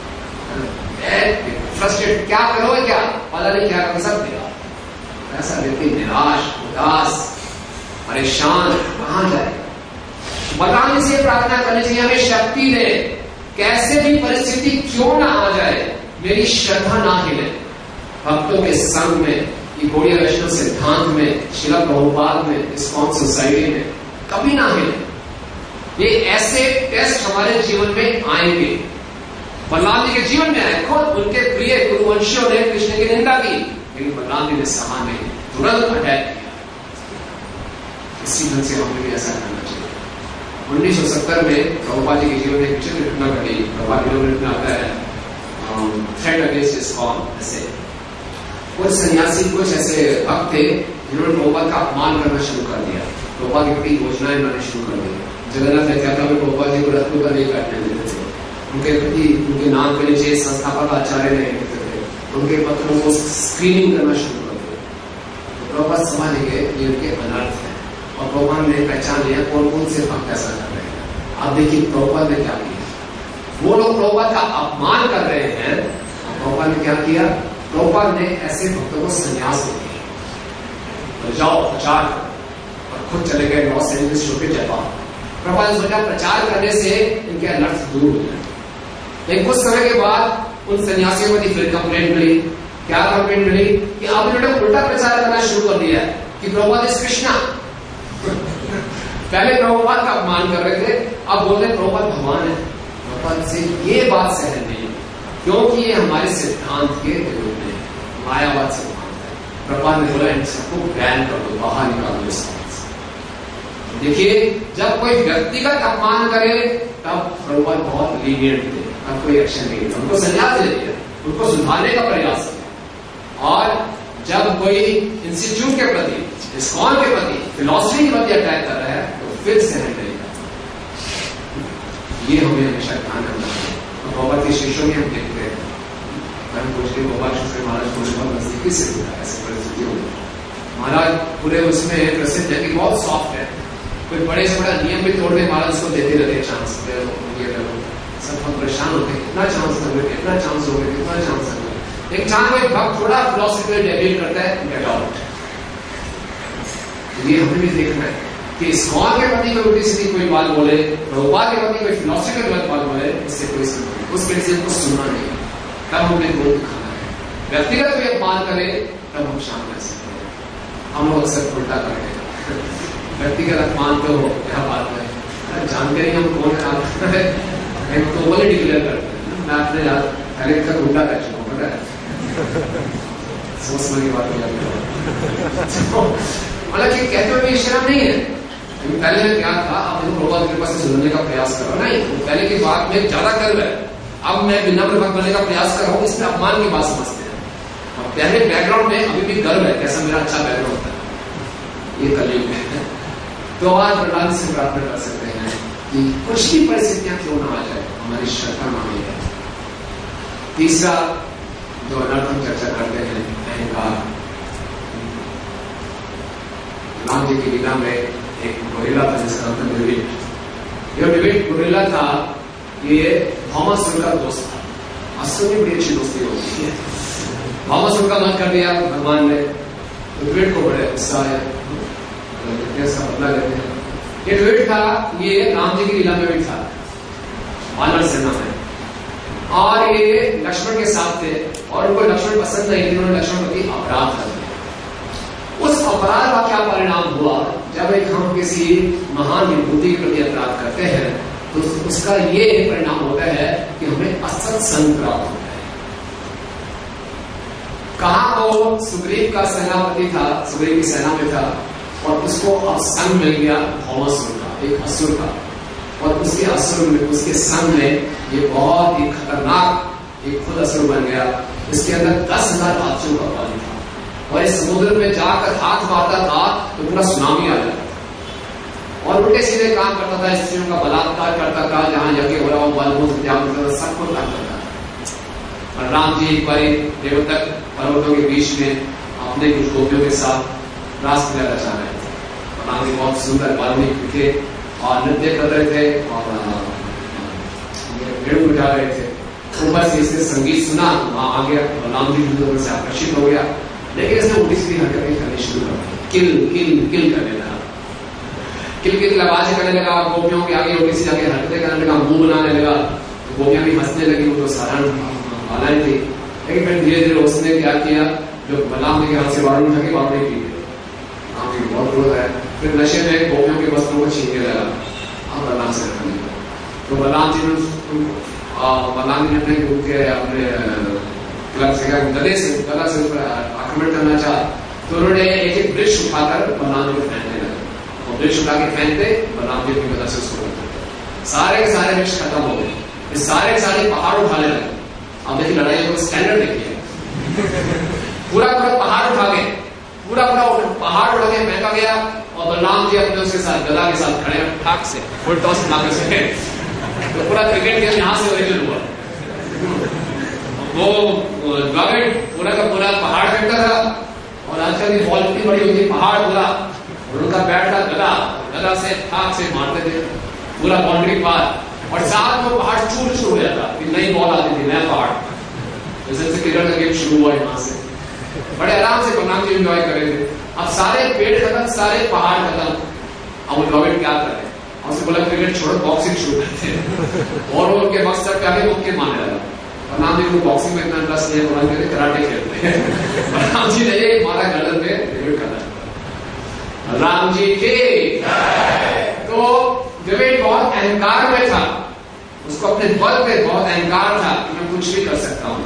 फ्रस्ट्रेट, क्या करो क्या पता नहीं क्या करो, सब बेकार। ऐसा व्यक्ति निराश, उदास, परेशान कहां जाए। बलराम से प्रार्थना करनी चाहिए हमें शक्ति दे, कैसे भी परिस्थिति क्यों ना आ जाए मेरी श्रद्धा ना हिले, भक्तों के संग में, ये गौड़िया वैष्णव सिद्धांत में, शिला प्रभुपाद में, इस्कॉन सोसाइटी में कभी ना हिले। ये ऐसे टेस्ट हमारे जीवन में आएंगे, बलराम जी के जीवन में आए, खुद उनके प्रिय गुरुवंशियों ने कृष्ण की निंदा की लेकिन बलराम जी ने सहा नहीं, तुरंत अटैक किया। इसी ढंग से हमें भी ऐसा करना चाहिए। उन्नीस सौ सत्तर में प्रभुपाद जी के जीवन में एक विचित्र घटना घटी। प्रभुपाद जी ने आता है थ्रेट अगेंस्ट इस्कॉन, ऐसे कुछ सन्यासी, कुछ ऐसे भक्त थे जिन्होंने प्रभुपाद का अपमान करना शुरू कर दिया, प्रभुपाद की कई योजनाएं बनानी शुरू कर दी। जगन्नाथ यात्रा में प्रभुपाद जी को रथों पर नहीं बैठने देते थे, उनके प्रति उनके नाम के नीचे संस्थापक आचार्य नहीं लिखते थे, उनके पत्रों को स्क्रीनिंग करना शुरू कर दिया। तो प्रभुपाद समझ गए ये उनके अनर्थ है और प्रभुपाद ने पहचान लिया कौन कौन से भक्त ऐसा कर रहे हैं। अब देखिए प्रभुपाद ने क्या किया, वो लोग प्रभुपाद का अपमान कर रहे हैं, प्रभुपाद ने क्या किया, प्रभुपाद ने ऐसे भक्तों को संन्यास दे दिया, तो जाओ प्रचार, और खुद चले गए लॉस एंजलिस छोटे जापान। प्रभुपाद ने सोचा प्रचार करने से इनके अनर्थ दूर हो जाए। लेकिन कुछ समय के बाद उन सन्यासियों को फिर कंप्लेंट मिली, क्या कंप्लेंट मिली कि अब इन्होंने उल्टा प्रचार करना शुरू कर दिया कि प्रभुपाद इज कृष्णा। पहले प्रभुपाद का अपमान कर रहे थे, अब बोलते प्रभुपाद भगवान है, पद से ये बात सहन नहीं, क्योंकि ये हमारे सिद्धांत के विरुद्ध है, मायावाद सिद्धांत है। प्रभुपाद ने बोला इन सबको बैन कर दो, बाहर निकाल दो समाज से। देखिए, जब कोई व्यक्तिगत अपमान करे तब प्रभुपाद बहुत लीनियंट थे, तब कोई एक्शन नहीं था, उनको संन्यास दे दिया, उनको सुधारने का प्रयास किया। और जब कोई इंस्टीट्यूट के प्रति, इस्कॉन के प्रति, फिलॉसफी के प्रति अटैक कर रहा है तो फिर से नहीं करेगा। ये हमें हमेशा ध्यान रखना है। और बाबा के शिष्यों में हम देखते हैं, हम पूछते बाबा शिष्य महाराज को बहुत नजदीकी से हुआ ऐसी परिस्थितियों में। महाराज पूरे उसमें प्रसिद्ध है कि बहुत सॉफ्ट है, कोई बड़े से बड़ा नियम भी तोड़ने महाराज उसको देते रहते चांस, सब हम परेशान होते हैं, कितना चांस होगा, कितना चांस होगा, कितना चांस होगा। एक चांस में भक्त थोड़ा फिलॉसफिकल डेविएट करता है, गेट आउट। ये हमें भी देखना है कि इस्कॉन के प्रति कोई उल्टी सीधी कोई बात बोले, प्रभुपाद के प्रति कोई फिलॉसफी का बात बोले, इससे कोई सुनना, उस वजह से हमको सुनना नहीं, तब हमें गोद दिखाना है। व्यक्तिगत कोई अपमान करे तब हम शांत रह सकते हैं। हम लोग अक्सर उल्टा करते हैं, व्यक्तिगत अपमान तो क्या बात है, जानते नहीं हम कौन है, तो वो डिक्लेयर करते हैं। मैं अपने हर एक तक उल्टा कर चुका हूँ, पता है, सोच समझ की बात हो मतलब कि कहते हुए शर्म नहीं है। पहले क्या था, अब मैं प्रभुपाद की कृपा से सुनने का प्रयास कर रहा, नहीं पहले की बात में ज्यादा गर्व है, अब मैं विनम्र भक्त बनने का प्रयास कर रहा हूँ, इसमें अपमान की बात समझते हैं। और पहले बैकग्राउंड में अभी भी गर्व है, कैसा मेरा अच्छा बैकग्राउंड था, ये कलयुग में। तो आज प्रहलाद से प्रार्थना कर सकते हैं कि कुछ भी परिस्थितियां क्यों ना आ जाए, हमारी श्रद्धा मांगी है। तीसरा जो अनर्थ हम चर्चा करते हैं, अहंकार। राम जी की लीला में एक गोरिल्ला था जिसका नाम था डिविड। यह डिविड गोरिल्ला था, ये भौमासुर का दोस्त था। असुर में बड़ी अच्छी दोस्ती होती है। भौमासुर का मन कर दिया भगवान ने, तो डिविड को बड़े गुस्सा आया, कैसा बदला लेते हैं। ये डिविड था, ये राम जी की लीला में भी था, वानर सेना में, और ये लक्ष्मण के साथ थे, और उनको लक्ष्मण पसंद नहीं, उन्होंने लक्ष्मण प्रति अपराध कर दिया। उस अपराध का क्या परिणाम हुआ, जब एक हम किसी महान विभूति के प्रति अपराध करते हैं तो उसका ये परिणाम होता है कि हमें असत्संग प्राप्त होता है। कहा वो सुग्रीव का सेनापति था, सुग्रीव की सेना में था, और उसको अब संग मिल गया भौमासुर का, एक असुर का, और उसके असुर में, उसके संग में ये बहुत ही खतरनाक एक खुद असुर बन गया। इसके अंदर दस हजार हाथियों का पानी था, और इस समुद्र में जाकर हाथ मारता था तो पूरा सुनामी आ जाता था, और उल्टे सीधे काम करता था, स्त्रियों का बलात्कार करता था, जहां यज्ञ हो रहा हो बलभूत त्याग करता था, सब कुछ करता था। और राम जी एक बार देवतक पर्वतों के बीच में अपने कुछ गोपियों के साथ रास लीला रचा रहे थे, और राम जी बहुत सुंदर बाल्मीकि थे और नृत्य कर रहे थे और भेड़ू उठा रहे थे। ऊपर से इसने संगीत सुना, वहां आ गया और राम जी की से आकर्षित हो गया, लेकिन इसने उल्टी सीधी हरकतें करनी शुरू कर दी, किल किल किल करने लगा, किल किल आवाज करने लगा, गोपियों के आगे उल्टी सीधी आगे हरकतें करने लगा, मुंह बनाने लगा, तो गोपियां भी हंसने लगी, वो तो साधारण बालाएं थी। लेकिन फिर धीरे धीरे उसने क्या किया, जो बलराम जी के हाथ से वारुण उठा के वापस पी गए, बहुत क्रोध है, फिर नशे में गोपियों के वस्त्रों को छीनने लगा, अब बलराम से रखने लगा। तो बलराम जी ने बलराम जी ने उनके अपने क्लब से गले से गला से ऊपर आक्रमण करना चाहा, तो उन्होंने एक एक वृक्ष उठाकर बलराम जी को फेंकने लगे, और वृक्ष उठा के फेंकते बलराम जी अपनी गला से उसको रखते, सारे के सारे वृक्ष खत्म हो गए, सारे के सारे पहाड़ उठाने लगे। अब देखिए लड़ाई को स्टैंडर्ड देखिए, पूरा पूरा पहाड़ उठा के, पूरा पूरा पहाड़ उठा के फेंका गया, और बलराम जी अपने उसके साथ गला के साथ खड़े ठाक से फुल टॉस मारकर से, तो पूरा क्रिकेट गेम यहाँ से ओरिजिनल हुआ। वो द्रविड़ पूरा का पूरा पहाड़ फेंकता था, और आजकल की बॉल इतनी बड़ी होती, पहाड़ पूरा, और उनका बैट का गला गला से ठाक से मारते थे पूरा बाउंड्री पार, और साथ में पहाड़ चूर चूर हो जाता, नई बॉल आती थी, नया पहाड़, जैसे क्रिकेट का गेम शुरू हुआ यहाँ से, बड़े आराम से बलराम जी एंजॉय कर रहे थे। अब सारे पेड़ खत्म, सारे पहाड़ खत्म, अब वो द्रविड़ क्या कर रहे हैं, और उससे बोला क्रिकेट छोड़ो, बॉक्सिंग शुरू करते हैं, और वो उनके मकसद क्या है, मुक्के मारने लगा। बलराम जी को बॉक्सिंग में इतना इंटरेस्ट नहीं है, उन्होंने कहते कराटे खेलते हैं। बलराम जी ने एक मारा गर्दन पे, डिविड का राम जी के। तो डिविड बहुत अहंकार में था, उसको अपने बल पे बहुत अहंकार था कि मैं कुछ भी कर सकता हूं,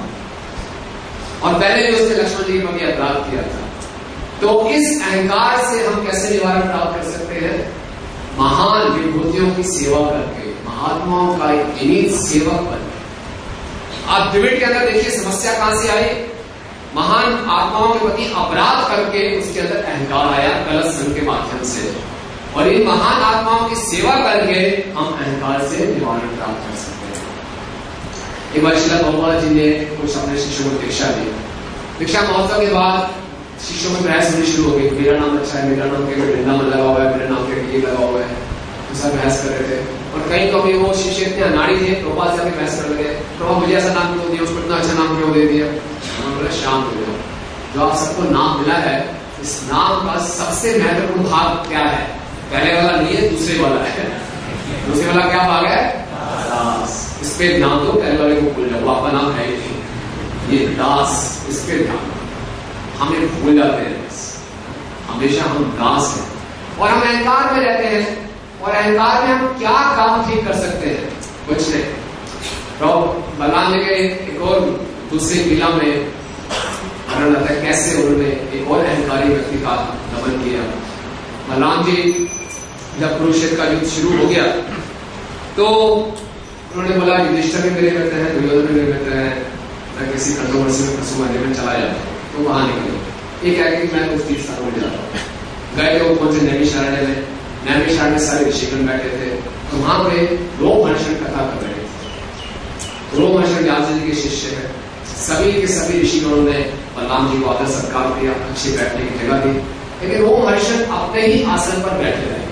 और पहले भी उसने लक्ष्मण जी को भी अपराध किया था। तो इस अहंकार से हम कैसे निवारण प्राप्त कर सकते हैं? महान विभूतियों की सेवा करके, महात्माओं का एक विनीत सेवक बन। आप द्विवेद के अंदर देखिए समस्या कहां से आई? महान आत्माओं के प्रति अपराध करके उसके अंदर अहंकार आया, गलत संग के माध्यम से, और इन महान आत्माओं की सेवा करके हम अहंकार से निवारण प्राप्त कर सकते हैं। एक बार श्रील प्रभुपाद जी ने कुछ अपने शिष्यों को दीक्षा दी। दीक्षा महोत्सव के बाद शिष्यों में बहस होनी शुरू हो गई, मेरा नाम अच्छा है, मेरा नाम के वृंदावन लगा हुआ है, मेरे नाम के ये लगा हुआ है, तो सब बहस कर रहे थे। और कहीं तो अभी वो शिष्य इतने अनाड़ी थे, प्रभुपाद से बहस कर लगे, प्रभु मुझे ऐसा नाम क्यों दिया, उसको इतना अच्छा नाम क्यों दे दिया? बोला शांत हो जाओ, जो आप सबको नाम मिला है, इस नाम का सबसे महत्वपूर्ण भाग क्या है? पहले वाला नहीं है, दूसरे वाला है। दूसरे वाला क्या भाग है? दास। इस पे ध्यान दो, पहले वाले को भूल जाओ, आपका नाम है ही नहीं, ये दास, इस पे ध्यान दो। हमें भूल जाते हैं, हमेशा हम दास हैं और हम अहंकार में रहते हैं, और अहंकार में हम क्या काम ठीक कर सकते हैं? कुछ नहीं। तो बलराम जी के एक और दूसरी लीला में वर्णन आता है कैसे उन्होंने एक और अहंकारी व्यक्ति का दमन किया। बलराम जी जब कुरुक्षेत्र का युद्ध शुरू हो गया तो उन्होंने बोला युधिष्ठिर भी मेरे मित्र हैं, दुर्योधन भी मेरे मित्र हैं, मैं किसी कंट्रोवर्सी में फंसूंगा नहीं, मैं चला जाता हूँ। तो वहां निकले, ये कह कि मैं कुछ तीर्थ स्थानों में जाता हूँ। गए थे वो कौन से नैमिषारण्य में, नैमिषारण्य में सारे ऋषिगण बैठे थे, तो वहां पे रोमहर्षण कथा कर रहे थे। रोमहर्षण व्यास जी के शिष्य है, सभी के सभी ऋषिगणों ने बलराम जी को आदर सत्कार दिया, अच्छी बैठने की जगह दी, लेकिन रोमहर्षण अपने ही आसन पर बैठे रहे।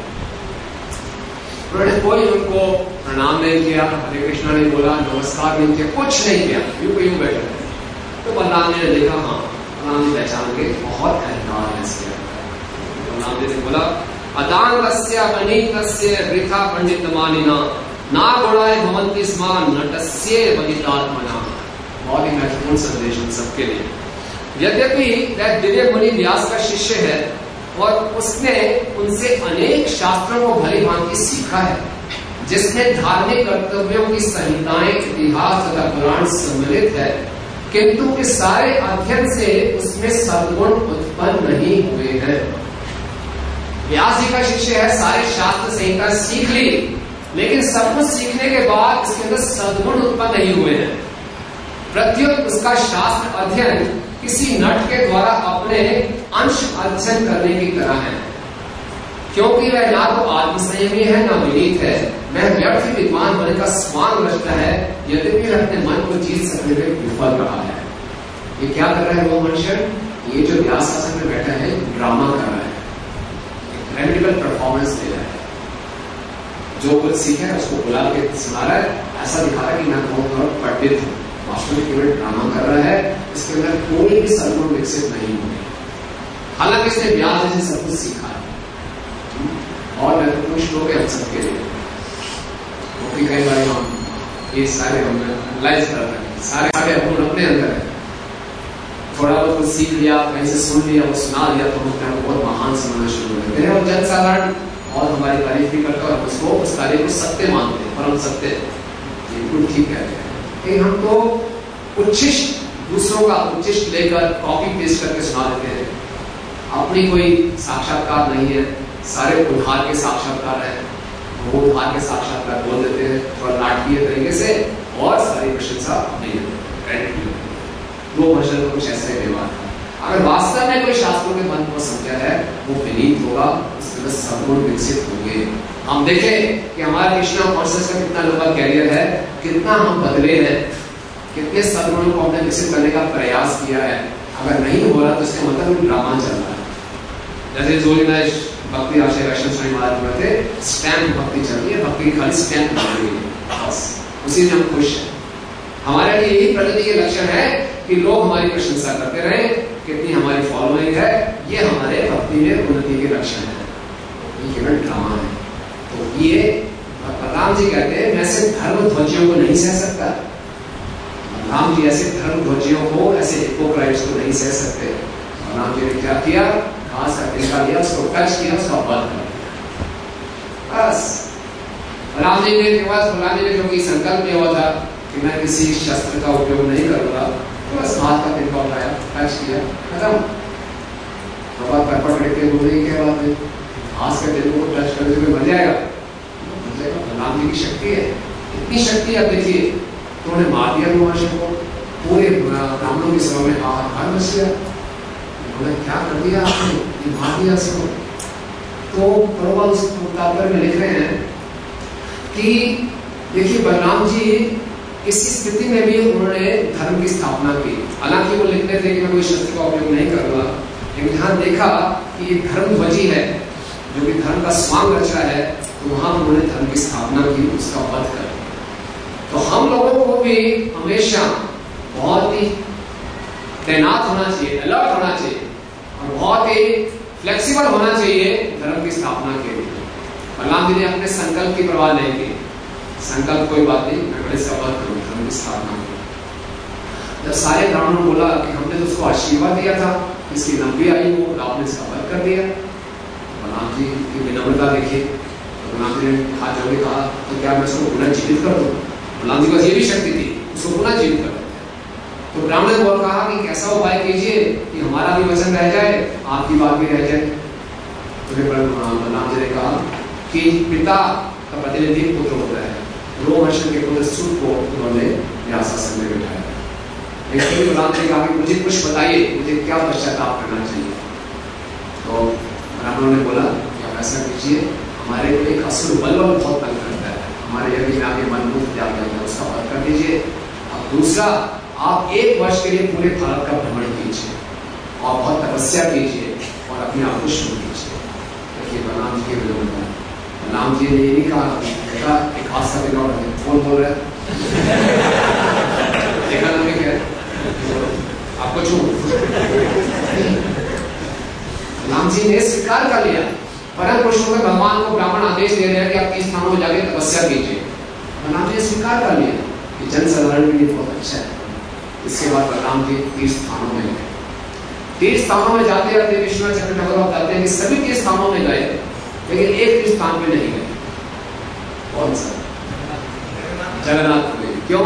उन्होंने कोई उनको प्रणाम नहीं किया, हरे कृष्णा नहीं बोला, नमस्कार नहीं किया, कुछ नहीं किया, यूं को यूं बैठे रहे। तो बलराम जी ने देखा, हाँ बलराम जी पहचान के बहुत अहंकार है इसके अंदर। बलराम जी ने बोला अदांगस्य वनितस्य वृथा पंडित मानिना ना गुणाय भवन्ति स्म नटस्य वनितात्मना। बहुत ही महत्वपूर्ण संदेश उन सबके लिए। यद्यपि वह दिव्य मुनि व्यास का शिष्य है और उसने उनसे अनेक शास्त्रों को भली भांति सीखा है, जिसमें धार्मिक कर्तव्यों की संहिताएं, इतिहास तथा पुराण सम्मिलित है, किंतु इस सारे अध्ययन से उसमें सद्गुण उत्पन्न नहीं हुए हैं। व्यास जी का शिष्य है, सारे शास्त्र संहिता सीख ली, लेकिन सब कुछ सीखने के बाद इसके अंदर सद्गुण उत्पन्न नहीं हुए हैं। प्रत्युत उसका शास्त्र अध्ययन किसी नट के द्वारा अपने अंश अध्ययन करने की तरह है, क्योंकि वह ना तो आत्मसंयमी है ना विनीत है, वह व्यर्थ विद्वान होने का स्वांग रचता है, यद्यपि वह अपने मन को जीत सकने में विफल रहा है। ये क्या कर रहा है वो मनुष्य? ये जो व्यास आसन में बैठा है ड्रामा कर रहा है, रेमेडिकल परफॉर्मेंस दे रहा है। जो कुछ सीखा है उसको बुला के सुना रहा है, ऐसा दिखा रहा है कि मैं बहुत पंडित हूँ, वास्तव में केवल ड्रामा कर रहा है, इसके अंदर कोई भी सद्गुण विकसित नहीं हुए। हालांकि इसने व्यास जैसे सब कुछ सीखा है और महत्वपूर्ण श्लोक है हम सबके लिए। तो कई बार हम ये सारे हम एनालाइज कर रहे हैं, सारे सारे अवगुण अपने अंदर है। थोड़ा बहुत कुछ सीख लिया, कहीं से सुन लिया, वो सुना लिया, तो हम अपने आप बहुत महान समझना शुरू कर देते हैं और जन साधारण और हमारी तारीफ भी करता है और उसको उस कार्य को सत्य मानते हैं, परम सत्य बिल्कुल ठीक कहते हैं। लेकिन हम तो उच्छिष्ट दूसरों का उच्छिष्ट लेकर कॉपी पेस्ट करके सुना देते हैं, अपनी कोई साक्षात्कार नहीं है, सारे उधार के साक्षात्कार है, वो उधार के साक्षात्कार बोल देते हैं थोड़ा नाटकीय तरीके से और सारी प्रशंसा नहीं होती। वो वर्षन कुछ ऐसे व्यवहार है। अगर वास्तव में कोई शास्त्रों के मन को समझा है, वो विनीत होगा, उसके बाद सद्गुण विकसित होंगे। हम देखें कि हमारा कृष्णा कॉन्शियस का कितना लंबा कैरियर है, कितना हम बदले हैं, कितने सद्गुणों को हमने विकसित करने का प्रयास किया है। अगर नहीं हो रहा तो इसका मतलब ड्रामा चल रहा है। जैसे जोली में भक्ति आशय वैष्णव स्वामी महाराज बोलते थे, स्टैम्प भक्ति चल रही है, भक्ति की खाली स्टैम्प बन रही है, बस उसी में हम खुश हैं। हमारे लिए यही प्रगति के लक्षण है कि लोग हमारी प्रशंसा करते रहे, कितनी हमारी फॉलोइंग है, ये हमारे भक्ति में उन्नति के लक्षण है। ये केवल ड्रामा है। तो ये बलराम जी कहते हैं मैं ऐसे धर्म ध्वजियों को नहीं सह सकता। बलराम जी ऐसे धर्म ध्वजियों को, ऐसे हिपोक्राइट्स को नहीं सह सकते। बलराम जी ने क्या किया? घास का तिनका लिया, उसको टच किया, उसका वध कर दिया। बस बलराम जी ने के बाद बलराम जी ने क्योंकि संकल्प लिया हुआ था कि मैं किसी शस्त्र का उपयोग नहीं करूंगा, तो बस हाथ का तिनका उठाया, टच किया, खत्म। बाबा पर पकड़ के बोले क्या बात है, हाथ के तिनके को टच करने से मर जाएगा, मर जाएगा। बलराम जी की शक्ति है, इतनी शक्ति आप देखिए, तो उन्हें मार दिया हिमांशु को, पूरे ब्राह्मणों के सभा में हाहाकार मच गया। बोले क्या कर दिया आपने, ये मार दिया सबको। तो प्रभुपाद उस तात्पर्य में लिख रहे हैं कि देखिए बलराम जी इसी स्थिति में भी उन्होंने धर्म की स्थापना की। हालांकि वो लिखते थे कि मैं कोई शस्त्र का उपयोग नहीं करूंगा, लेकिन यहाँ देखा कि ये धर्म वजी है जो कि धर्म का स्वांग रचा है, तो वहां उन्होंने धर्म की स्थापना की, उसका वध कर। तो हम लोगों को भी हमेशा बहुत ही तैनात होना चाहिए, अलर्ट होना चाहिए और बहुत ही फ्लेक्सिबल होना चाहिए धर्म की स्थापना के लिए। बलराम जी ने अपने संकल्प की परवाह नहीं की, संकल्प कोई बात नहीं, मैं बड़े सवाल करूँ धर्म की स्थापना की। जब सारे ब्राह्मणों बोला कि हमने तो उसको आशीर्वाद दिया था, इसकी लंबी आयु हो, आपने इसका वध कर दिया। बलराम जी की विनम्रता देखिए, बलराम जी ने हाथ जोड़ के कहा तो क्या मैं उसको पुनः जीवित कर दूं? बलराम जी के पास ये भी शक्ति थी, उसको पुनः जीवित कर। तो ब्राह्मण ने बोल कहा कि कैसा उपाय कीजिए कि हमारा भी वचन रह जाए, आपकी बात भी रह जाए। तो बलराम जी ने कहा कि पिता का प्रतिनिधि पुत्र होता है, रोमहर्षण के पुत्र सूत को उन्होंने व्यासासन में बिठाया। लेकिन बलराम जी ने कहा कि मुझे कुछ बताइए, मुझे क्या पश्चाताप करना चाहिए। तो ब्राह्मणों ने बोला कि आप ऐसा कीजिए, हमारे को एक असुर बलवान बहुत तंग करता है, हमारे यदि में आगे मन मुक्त त्याग करता है, उसका वध कर दीजिए। और दूसरा, आप एक वर्ष के लिए पूरे भारत का भ्रमण कीजिए और बहुत तपस्या कीजिए और अपने आप को शुरू कीजिए। देखिए बलराम जी के विरोध, बलराम जी ने ये नहीं कहा बेटा एक हादसा बिगड़ रहा है, कौन बोल रहा है देखा तुमने क्या आपको छू। बलराम जी ने स्वीकार कर लिया, परम पुरुषों में भगवान को ब्राह्मण आदेश दे रहे हैं कि आप तीस स्थानों में जाके तपस्या कीजिए। बलराम जी ने स्वीकार कर लिया कि जन साधारण के लिए बहुत अच्छा है। इसके बाद बलराम जी तीर्थ स्थानों में गए। तीर्थ स्थानों में जाते रहते विश्वनाथ चक्र ठाकुर बताते हैं कि सभी तीर्थ स्थानों में गए, लेकिन एक तीर्थ स्थान पे नहीं गए। कौन सा? जगन्नाथ में। क्यों?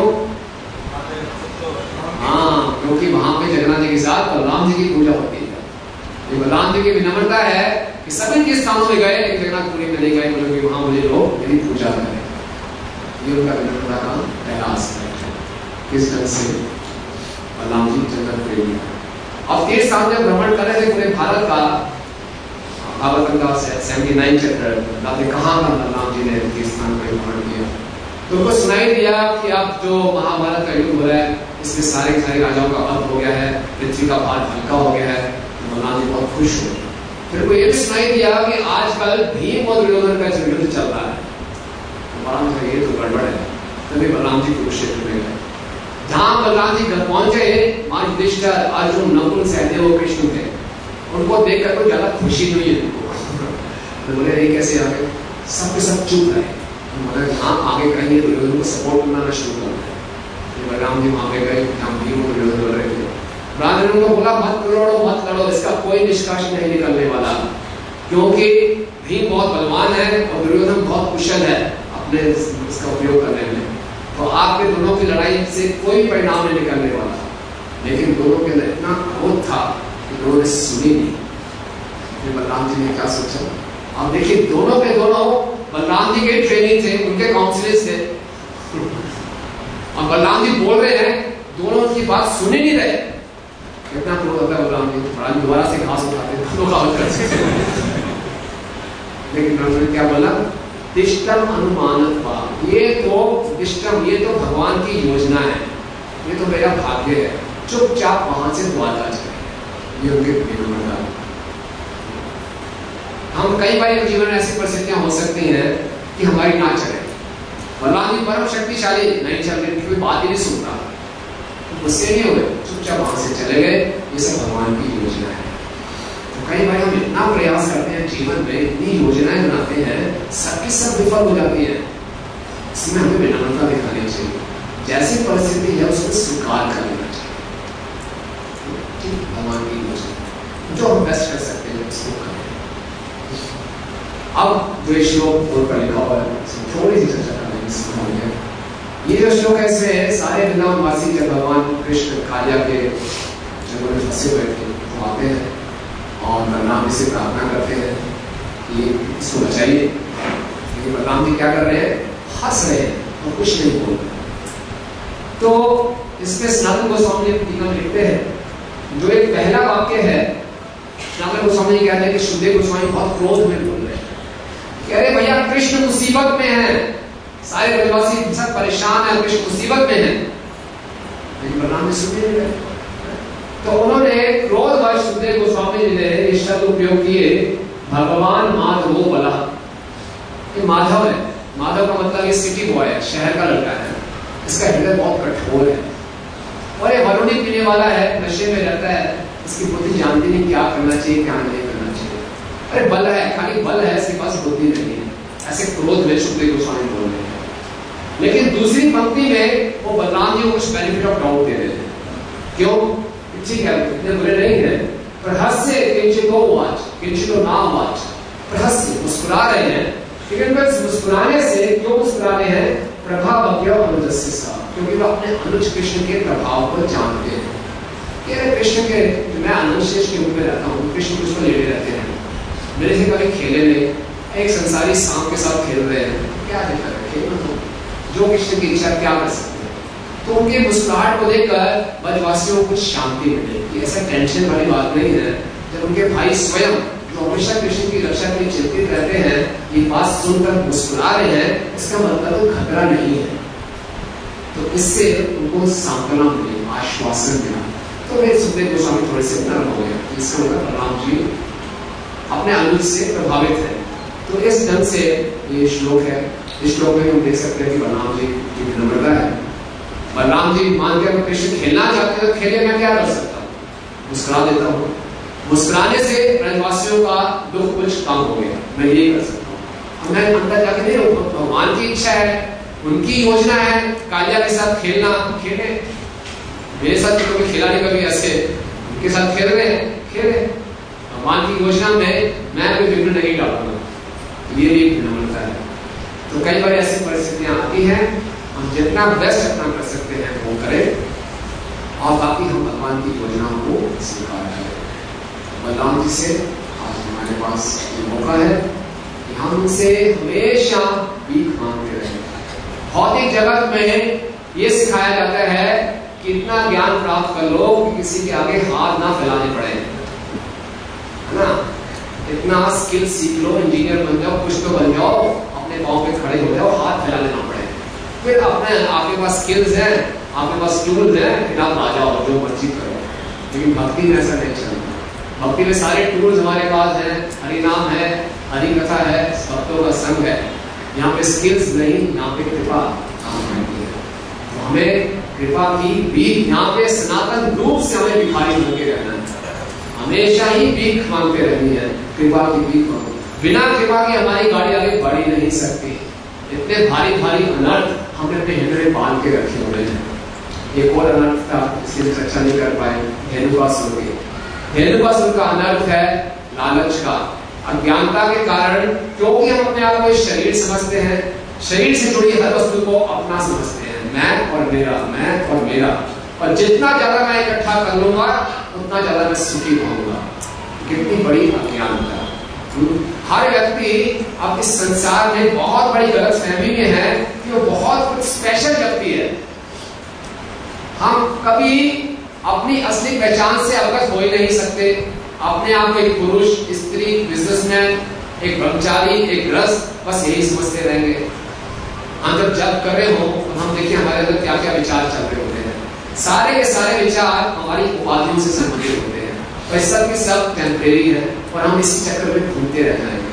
हाँ, क्योंकि वहां पे जगन्नाथ जी के साथ बलराम जी की पूजा होती है। ये बलराम जी की विनम्रता है कि सभी तीर्थ स्थानों में गए, लेकिन जगन्नाथपुरी में नहीं गए, क्योंकि वहां मुझे लोग मेरी पूजा करें। ये उनका विनम्रता का प्रयास है। किस तरह से बलराम जी जगत प्रेमी। अब तीर्थ स्थान जब भ्रमण कर रहे थे पूरे भारत का, भागवतम का उन्यासी चैप्टर बताते कहाँ का बलराम जी ने तीर्थ स्थान पर भ्रमण किया। तो उनको सुनाई दिया कि अब जो महाभारत का युद्ध हो रहा है, इसमें सारे सारे राजाओं का अंत हो गया है, पृथ्वी का भार हल्का हो गया है। तो बलराम जी बहुत खुश हुए। फिर को ये भी सुनाई दिया कि आजकल भीम और दुर्योधन का जो युद्ध चल रहा है, तो बलराम जी ये तो गड़बड़ है। तभी बलराम जी कुरुक्षेत्र में गए। जहां बलराम जी घर पहुंचे, मां युधिष्ठिर, अर्जुन, नकुल, सहदेव, कृष्ण थे। उनको देखकर कोई ज्यादा खुशी नहीं है उनको। तो बोले ये कैसे आ गए? सब के सब चुप रहे। बोले हाँ आगे करेंगे तो दुर्योधन को सपोर्ट करना शुरू कर दिया। बलराम जी वहां पे गए जहां भीम और दुर्योधन लड़ रहे थे। ब्राह्मणों को बोला मत लड़ो मत लड़ो, इसका कोई निष्कर्ष नहीं निकलने वाला, क्योंकि भीम बहुत बलवान है और दुर्योधन बहुत कुशल है अपने इसका उपयोग करने में। तो आपके दोनों की लड़ाई से कोई परिणाम नहीं निकलने वाला। लेकिन दोनों के अंदर इतना क्रोध था कि दोनों ने सुनी नहीं। बलराम जी ने क्या सोचा? अब देखिए दोनों के दोनों बलराम जी के ट्रेनिंग थे, उनके काउंसिलर्स थे, और बलराम जी बोल रहे हैं, दोनों उनकी बात सुन ही नहीं रहे। कितना क्रोध होता है बलराम जी, बलराम दोबारा से घास उठाते दोनों का होता। लेकिन बलराम ने क्या बोला? दिष्टम अनुमानत्वा, ये तो दिष्टम, ये तो भगवान की योजना है, ये तो मेरा भाग्य है, चुपचाप वहां से द्वारका चले। ये उनके विनम्रता। हम कई बार जीवन में ऐसी परिस्थितियां हो सकती हैं कि हमारी ना चले। बलराम जी परम शक्तिशाली नहीं चल रही, कोई बात ही नहीं सुनता, गुस्से नहीं हुए, चुपचाप वहां से चले गए। ये सब भगवान की योजना है। तो कई बार हम इतना प्रयास करते हैं जीवन में, इतनी योजनाएं बनाते हैं, सबकी सब विफल हो जाती है। इसमें हमें विनम्रता दिखानी चाहिए। जैसी परिस्थिति है उसको स्वीकार कर लेना चाहिए। भगवान की योजना, जो हम बेस्ट कर सकते हैं उसको करें। अब जो श्लोक बोल कर लिखा हुआ है थोड़ी सी चर्चा ये जो श्लोक है इसमें सारे वृंदावन वासी जब भगवान कृष्ण कालिया के जंगल में फंसे हुए थे वो आते हैं और बलराम जी से प्रार्थना करते हैं कि इसको बचाइए। लेकिन बलराम जी क्या कर रहे हैं, हंस रहे हैं और कुछ नहीं बोल रहे। तो इसमें सनातन गोस्वामी जी टीका में लिखते हैं जो एक पहला वाक्य है, सनातन गोस्वामी जी कहते हैं कि सुखदेव गोस्वामी बहुत क्रोध में बोल रहे हैं कि अरे भैया कृष्ण मुसीबत में है, सारे ब्रजवासी सब परेशान है, कृष्ण मुसीबत में है। लेकिन बलराम जी सुन नहीं रहे। तो उन्होंने क्रोधवश सुखदेव गोस्वामी जी ने ये शब्द उपयोग किए, भगवान माधवो बला। ये माधव है, माधव का मतलब ये सिटी बॉय है, शहर का लड़का है, इसका हृदय बहुत कठोर है और ये वरुणी पीने वाला है, नशे में रहता है, इसकी बुद्धि जानती नहीं क्या करना चाहिए क्या नहीं करना चाहिए। अरे बल है, खाली बल है, इसके पास बुद्धि नहीं है। ऐसे क्रोध में सुखदेव गोस्वामी बोल रहे हैं। लेकिन दूसरी पंक्ति में वो बलराम जी को कुछ बेनिफिट ऑफ डाउट दे रहे हैं। क्यों? ठीक है, इतने बुरे नहीं है, पर हंसे किंचितो वाच किंचितो ना वाच, पर हंसे मुस्कुरा रहे हैं। लेकिन बस मुस्कुराने से क्यों मुस्कुरा रहे हैं? प्रभाव अनुजस्य सा, क्योंकि वो अपने अनुज कृष्ण के प्रभाव को जानते हैं। ये कृष्ण के, मैं अनुशेष के रूप में रहता हूँ, कृष्ण कृष्ण लेते रहते हैं, मेरे से कभी खेले नहीं, एक संसारी सांप के साथ खेल रहे हैं, क्या दिक्कत है, खेलना तो जो कृष्ण की इच्छा क्या कर सकते हैं। तो उनके मुस्कुराहट को देखकर ब्रजवासियों को कुछ शांति मिलेगी। ऐसा टेंशन वाली बात नहीं है। जब उनके भाई स्वयं जो हमेशा कृष्ण की रक्षा के लिए चिंतित रहते हैं, ये बात सुनकर मुस्कुरा रहे हैं, इसका मतलब तो खतरा नहीं है। तो इससे उनको सांत्वना मिली, आश्वासन मिला। तो वे सुखदेव गोस्वामी थोड़े से नर्म हो गए। इसका मतलब बलराम जी अपने अनुज से प्रभावित है। तो इस ढंग से ये श्लोक है। इस श्लोक में हम देख सकते हैं कि बलराम जी की विनम्रता है। बलराम जी मान के अगर कृष्ण खेलना चाहते हैं तो खेले, मैं क्या कर सकता हूँ, मुस्कुरा देता हूँ। मुस्कुराने से ब्रजवासियों का दुख कुछ कम हो गया, मैं यही कर सकता हूँ। मैं अंदर जाके नहीं रहूँ, भगवान की इच्छा है, उनकी योजना है कालिया के साथ खेलना, खेले। मेरे साथ तो कभी खेला नहीं, कभी ऐसे उनके साथ खेल रहे हैं, खेले। भगवान की योजना में मैं कोई विघ्न नहीं डालूंगा। ये भी विनम्रता है। तो कई बार ऐसी परिस्थितियां आती हैं, हम जितना बेस्ट अपना कर सकते हैं वो करें और बाकी हम भगवान की योजनाओं को स्वीकार करें। बलराम जी से आज हमारे पास ये मौका है कि हम उनसे हमेशा भीख मांगते रहें। भौतिक जगत में ये सिखाया जाता है कि इतना ज्ञान प्राप्त कर लो कि किसी के आगे हाथ ना फैलाने पड़े, है ना। इतना स्किल सीख लो, इंजीनियर बन जाओ, कुछ तो बन जाओ, अपने पांव पे खड़े हो जाओ, हाथ फैलाने ना पड़े। फिर अपने आपके पास स्किल्स हैं, आपके पास टूल्स हैं, फिर आप आ जाओ जो मर्जी करो। लेकिन भक्ति में ऐसा नहीं चलता। भक्ति में सारे टूल्स हमारे पास हैं, हरि नाम है, हरि कथा है, भक्तों का संग है। यहाँ पे स्किल्स नहीं, यहाँ पे कृपा काम करती है। तो हमें कृपा की भी यहाँ पे सनातन रूप से हमें भिखारी बन के रहना है, हमेशा ही भीख मांगते रहनी है। कृपा की भीख मांगो, बिना कृपा के हमारी गाड़ी आगे बढ़ ही नहीं सकती। इतने भारी भारी अनर्थ हमने अपने हृदय में बांध के रखे हुए हैं। एक और अनर्थ था, इसलिए चर्चा नहीं कर पाए, धेनुकासुर के। धेनुकासुर का अनर्थ है लालच का, अज्ञानता के कारण, क्योंकि हम अपने आप को शरीर समझते हैं, शरीर से जुड़ी हर वस्तु को अपना समझते हैं, मैं और मेरा, मैं और मेरा। और जितना ज्यादा मैं इकट्ठा कर लूंगा उतना ज्यादा मैं सुखी होऊंगा। कितनी बड़ी अज्ञानता। हर व्यक्ति अब इस संसार में बहुत बड़ी गलतफहमी में है कि वो बहुत कुछ स्पेशल व्यक्ति है। हम कभी अपनी असली पहचान से अवगत हो ही नहीं सकते। अपने आप को एक पुरुष, स्त्री, बिजनेसमैन, एक ब्रह्मचारी, एक गृहस्थ, बस यही समझते रहेंगे। हम जब जब कर रहे हो तो हम देखिए हमारे अंदर क्या क्या विचार चल रहे होते हैं। सारे के सारे विचार हमारी उपाधियों से संबंधित होते हैं और सब के सब टेम्परेरी है और हम इसी चक्कर में घूमते रह जाएंगे।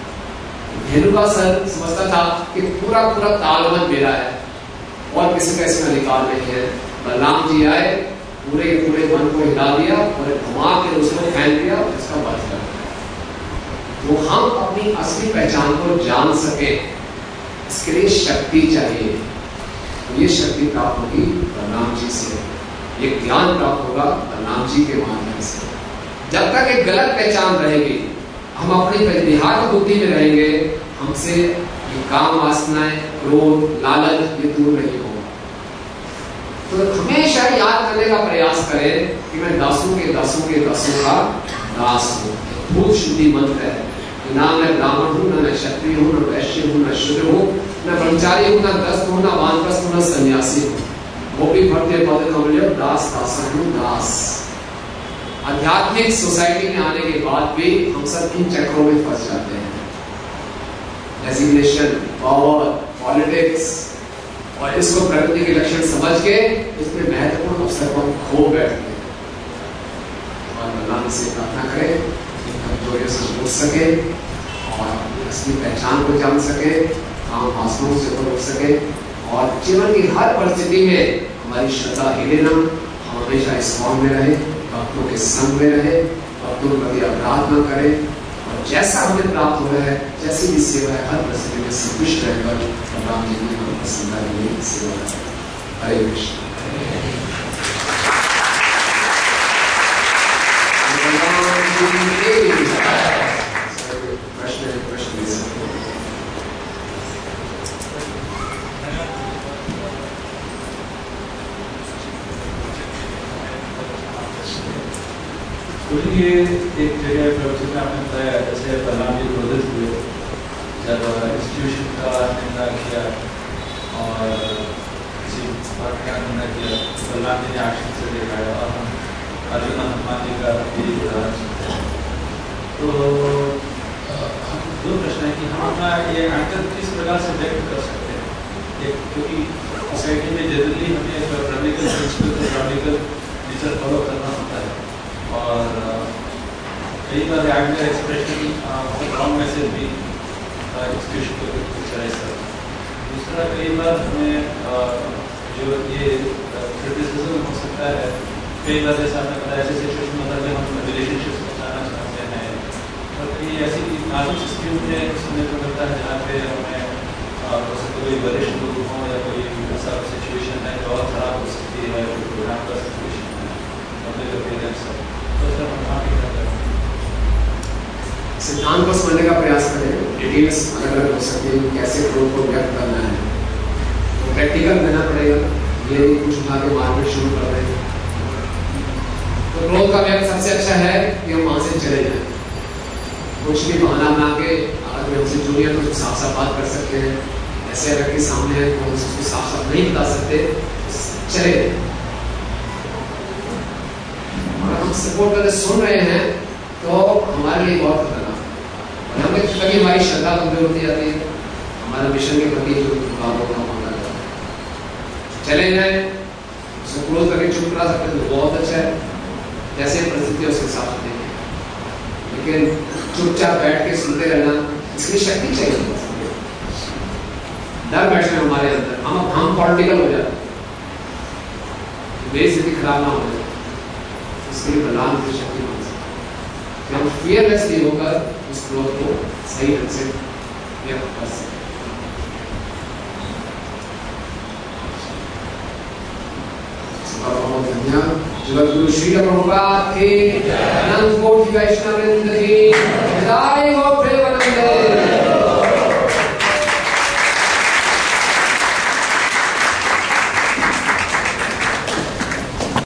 धेनुकासुर समझता था कि पूरा पूरा तालबन मेरा है और किसी का इसमें अधिकार नहीं है। बलराम जी आए, पूरे के पूरे मन को हिला दिया और घुमा के उसको फेंक दिया और इसका वध कर दिया। तो हम अपनी असली पहचान को जान सके, इसके लिए शक्ति चाहिए। तो ये शक्ति प्राप्त होगी बलराम जी से, ये ज्ञान प्राप्त होगा बलराम जी के माध्यम से। जब तक एक गलत पहचान रहेगी, हम अपनी देहात बुद्धि में रहेंगे, हमसे ये काम वासनाएं, क्रोध, लालच ये दूर नहीं होगा। तो हमेशा याद करने का प्रयास करें कि मैं दासों के दासों के दासों का दास हूँ। भूत शुद्धि मंत्र है कि ना मैं ब्राह्मण हूँ, ना मैं क्षत्रिय हूँ, ना वैश्य हूँ, ना शूद्र हूँ, ना ब्रह्मचारी हूँ, ना दस्त हूँ, ना वानप्रस्थ हूँ, ना सन्यासी हूँ। वो भी भक्ति पद कमल दास दासन हूँ दास। आध्यात्मिक सोसाइटी में आने के बाद भी हम सब इन चक्रों में फंस जाते हैं। डेजिग्नेशन, पावर, पॉलिटिक्स, और इसको प्रगति के लक्षण समझ के उसमें महत्वपूर्ण अवसर को खो बैठते हैं। और भगवान से प्रार्थना करें कि कमजोरियों से उठ सके और असली पहचान को जान सके, काम वासनाओं से ऊपर उठ सके और जीवन की हर परिस्थिति में हमारी श्रद्धा हिले ना, हम हमेशा इस फॉर्म में रहे, भक्तों के संग में रहे, भक्तों के प्रति अपराध न करें और जैसा हमें प्राप्त हो रहा है, जैसी भी सेवा है, हर परिस्थिति में संतुष्ट रहकर राम जी ने हम प्रसन्नता के लिए सेवा करें। हरे कृष्ण। प्रश्न प्रश्न दे सकते हैं। ये एक जगह प्रवचन में आपने बताया जैसे बलराम जी क्रोधित हुए जब इंस्टीट्यूशन का निंदा किया और किसी बात का निंदा किया, बलराम जी ने आश्रम से दिखाया और हम अर्जुन हनुमान जी का भी उदाहरण सुनते हैं। तो दो प्रश्न है कि हम अपना ये एंकर किस प्रकार से व्यक्त कर सकते हैं, एक क्योंकि सोसाइटी में जनरली हमें practical principal practical nature follow करना होता है और कई बार एंगर एक्सप्रेशन रॉन्ग मैसेज भी इंस्टीट्यूशन को पिक्चराइज करता है। दूसरा, कई बार हमें जो ये क्रिटिसिज्म हो सकता है, कई बार जैसा आपने बताया ऐसे सिचुएशन में होता है हम रिलेशनशिप्स बचाना चाहते हैं और कई ऐसी नाजुक स्थिति में सुनने को मिलता है जहाँ पे हमें हो सकता है कोई वरिष्ठ लोग हों या कोई ऐसा सिचुएशन है जो और खराब हो सकती है, कोई प्रोग्राम का सिचुएशन है और कोई पेरेंट्स है। सिद्धांत को समझने का प्रयास करें, डिटेल्स अलग अलग हो सकती है, कैसे क्रोध को व्यक्त करना है, तो प्रैक्टिकल देना पड़ेगा। ये कुछ उठा के मारपीट शुरू कर रहे हैं तो क्रोध का व्यक्त सबसे अच्छा है कि हम वहां से चले जाएं, कुछ भी बहाना बना के। अगर हमसे जूनियर तो साफ साफ बात कर सकते हैं, ऐसे अगर के सामने है तो उसको साफ साफ नहीं बता सकते, चले जाए। हम सपोर्ट करके सुन रहे हैं तो हमारे लिए बहुत खतरनाक है और हमें कभी हमारी श्रद्धा कमजोर होती जाती है, हमारा मिशन के प्रति जो भाव होना होता है। चले जाए, उसको क्लोज करके चुप करा सकते तो बहुत अच्छा है, जैसे परिस्थिति उसके साथ देखें, लेकिन चुपचाप बैठ के सुनते रहना इसकी शक्ति चाहिए। डर बैठना हमारे अंदर, हम हम पॉलिटिकल हो जाते, मेरी स्थिति खराब ना हो जाए, इसके लिए बलराम की शक्ति बन सकती है। हम फियरलेसली होकर उस क्रोध को सही ढंग से व्यक्त कर सकते हैं। बहुत धन्यवाद। जगतगुरु श्री प्रभुपाद की, अनंत कोटि वैष्णव वृंद की जय हो।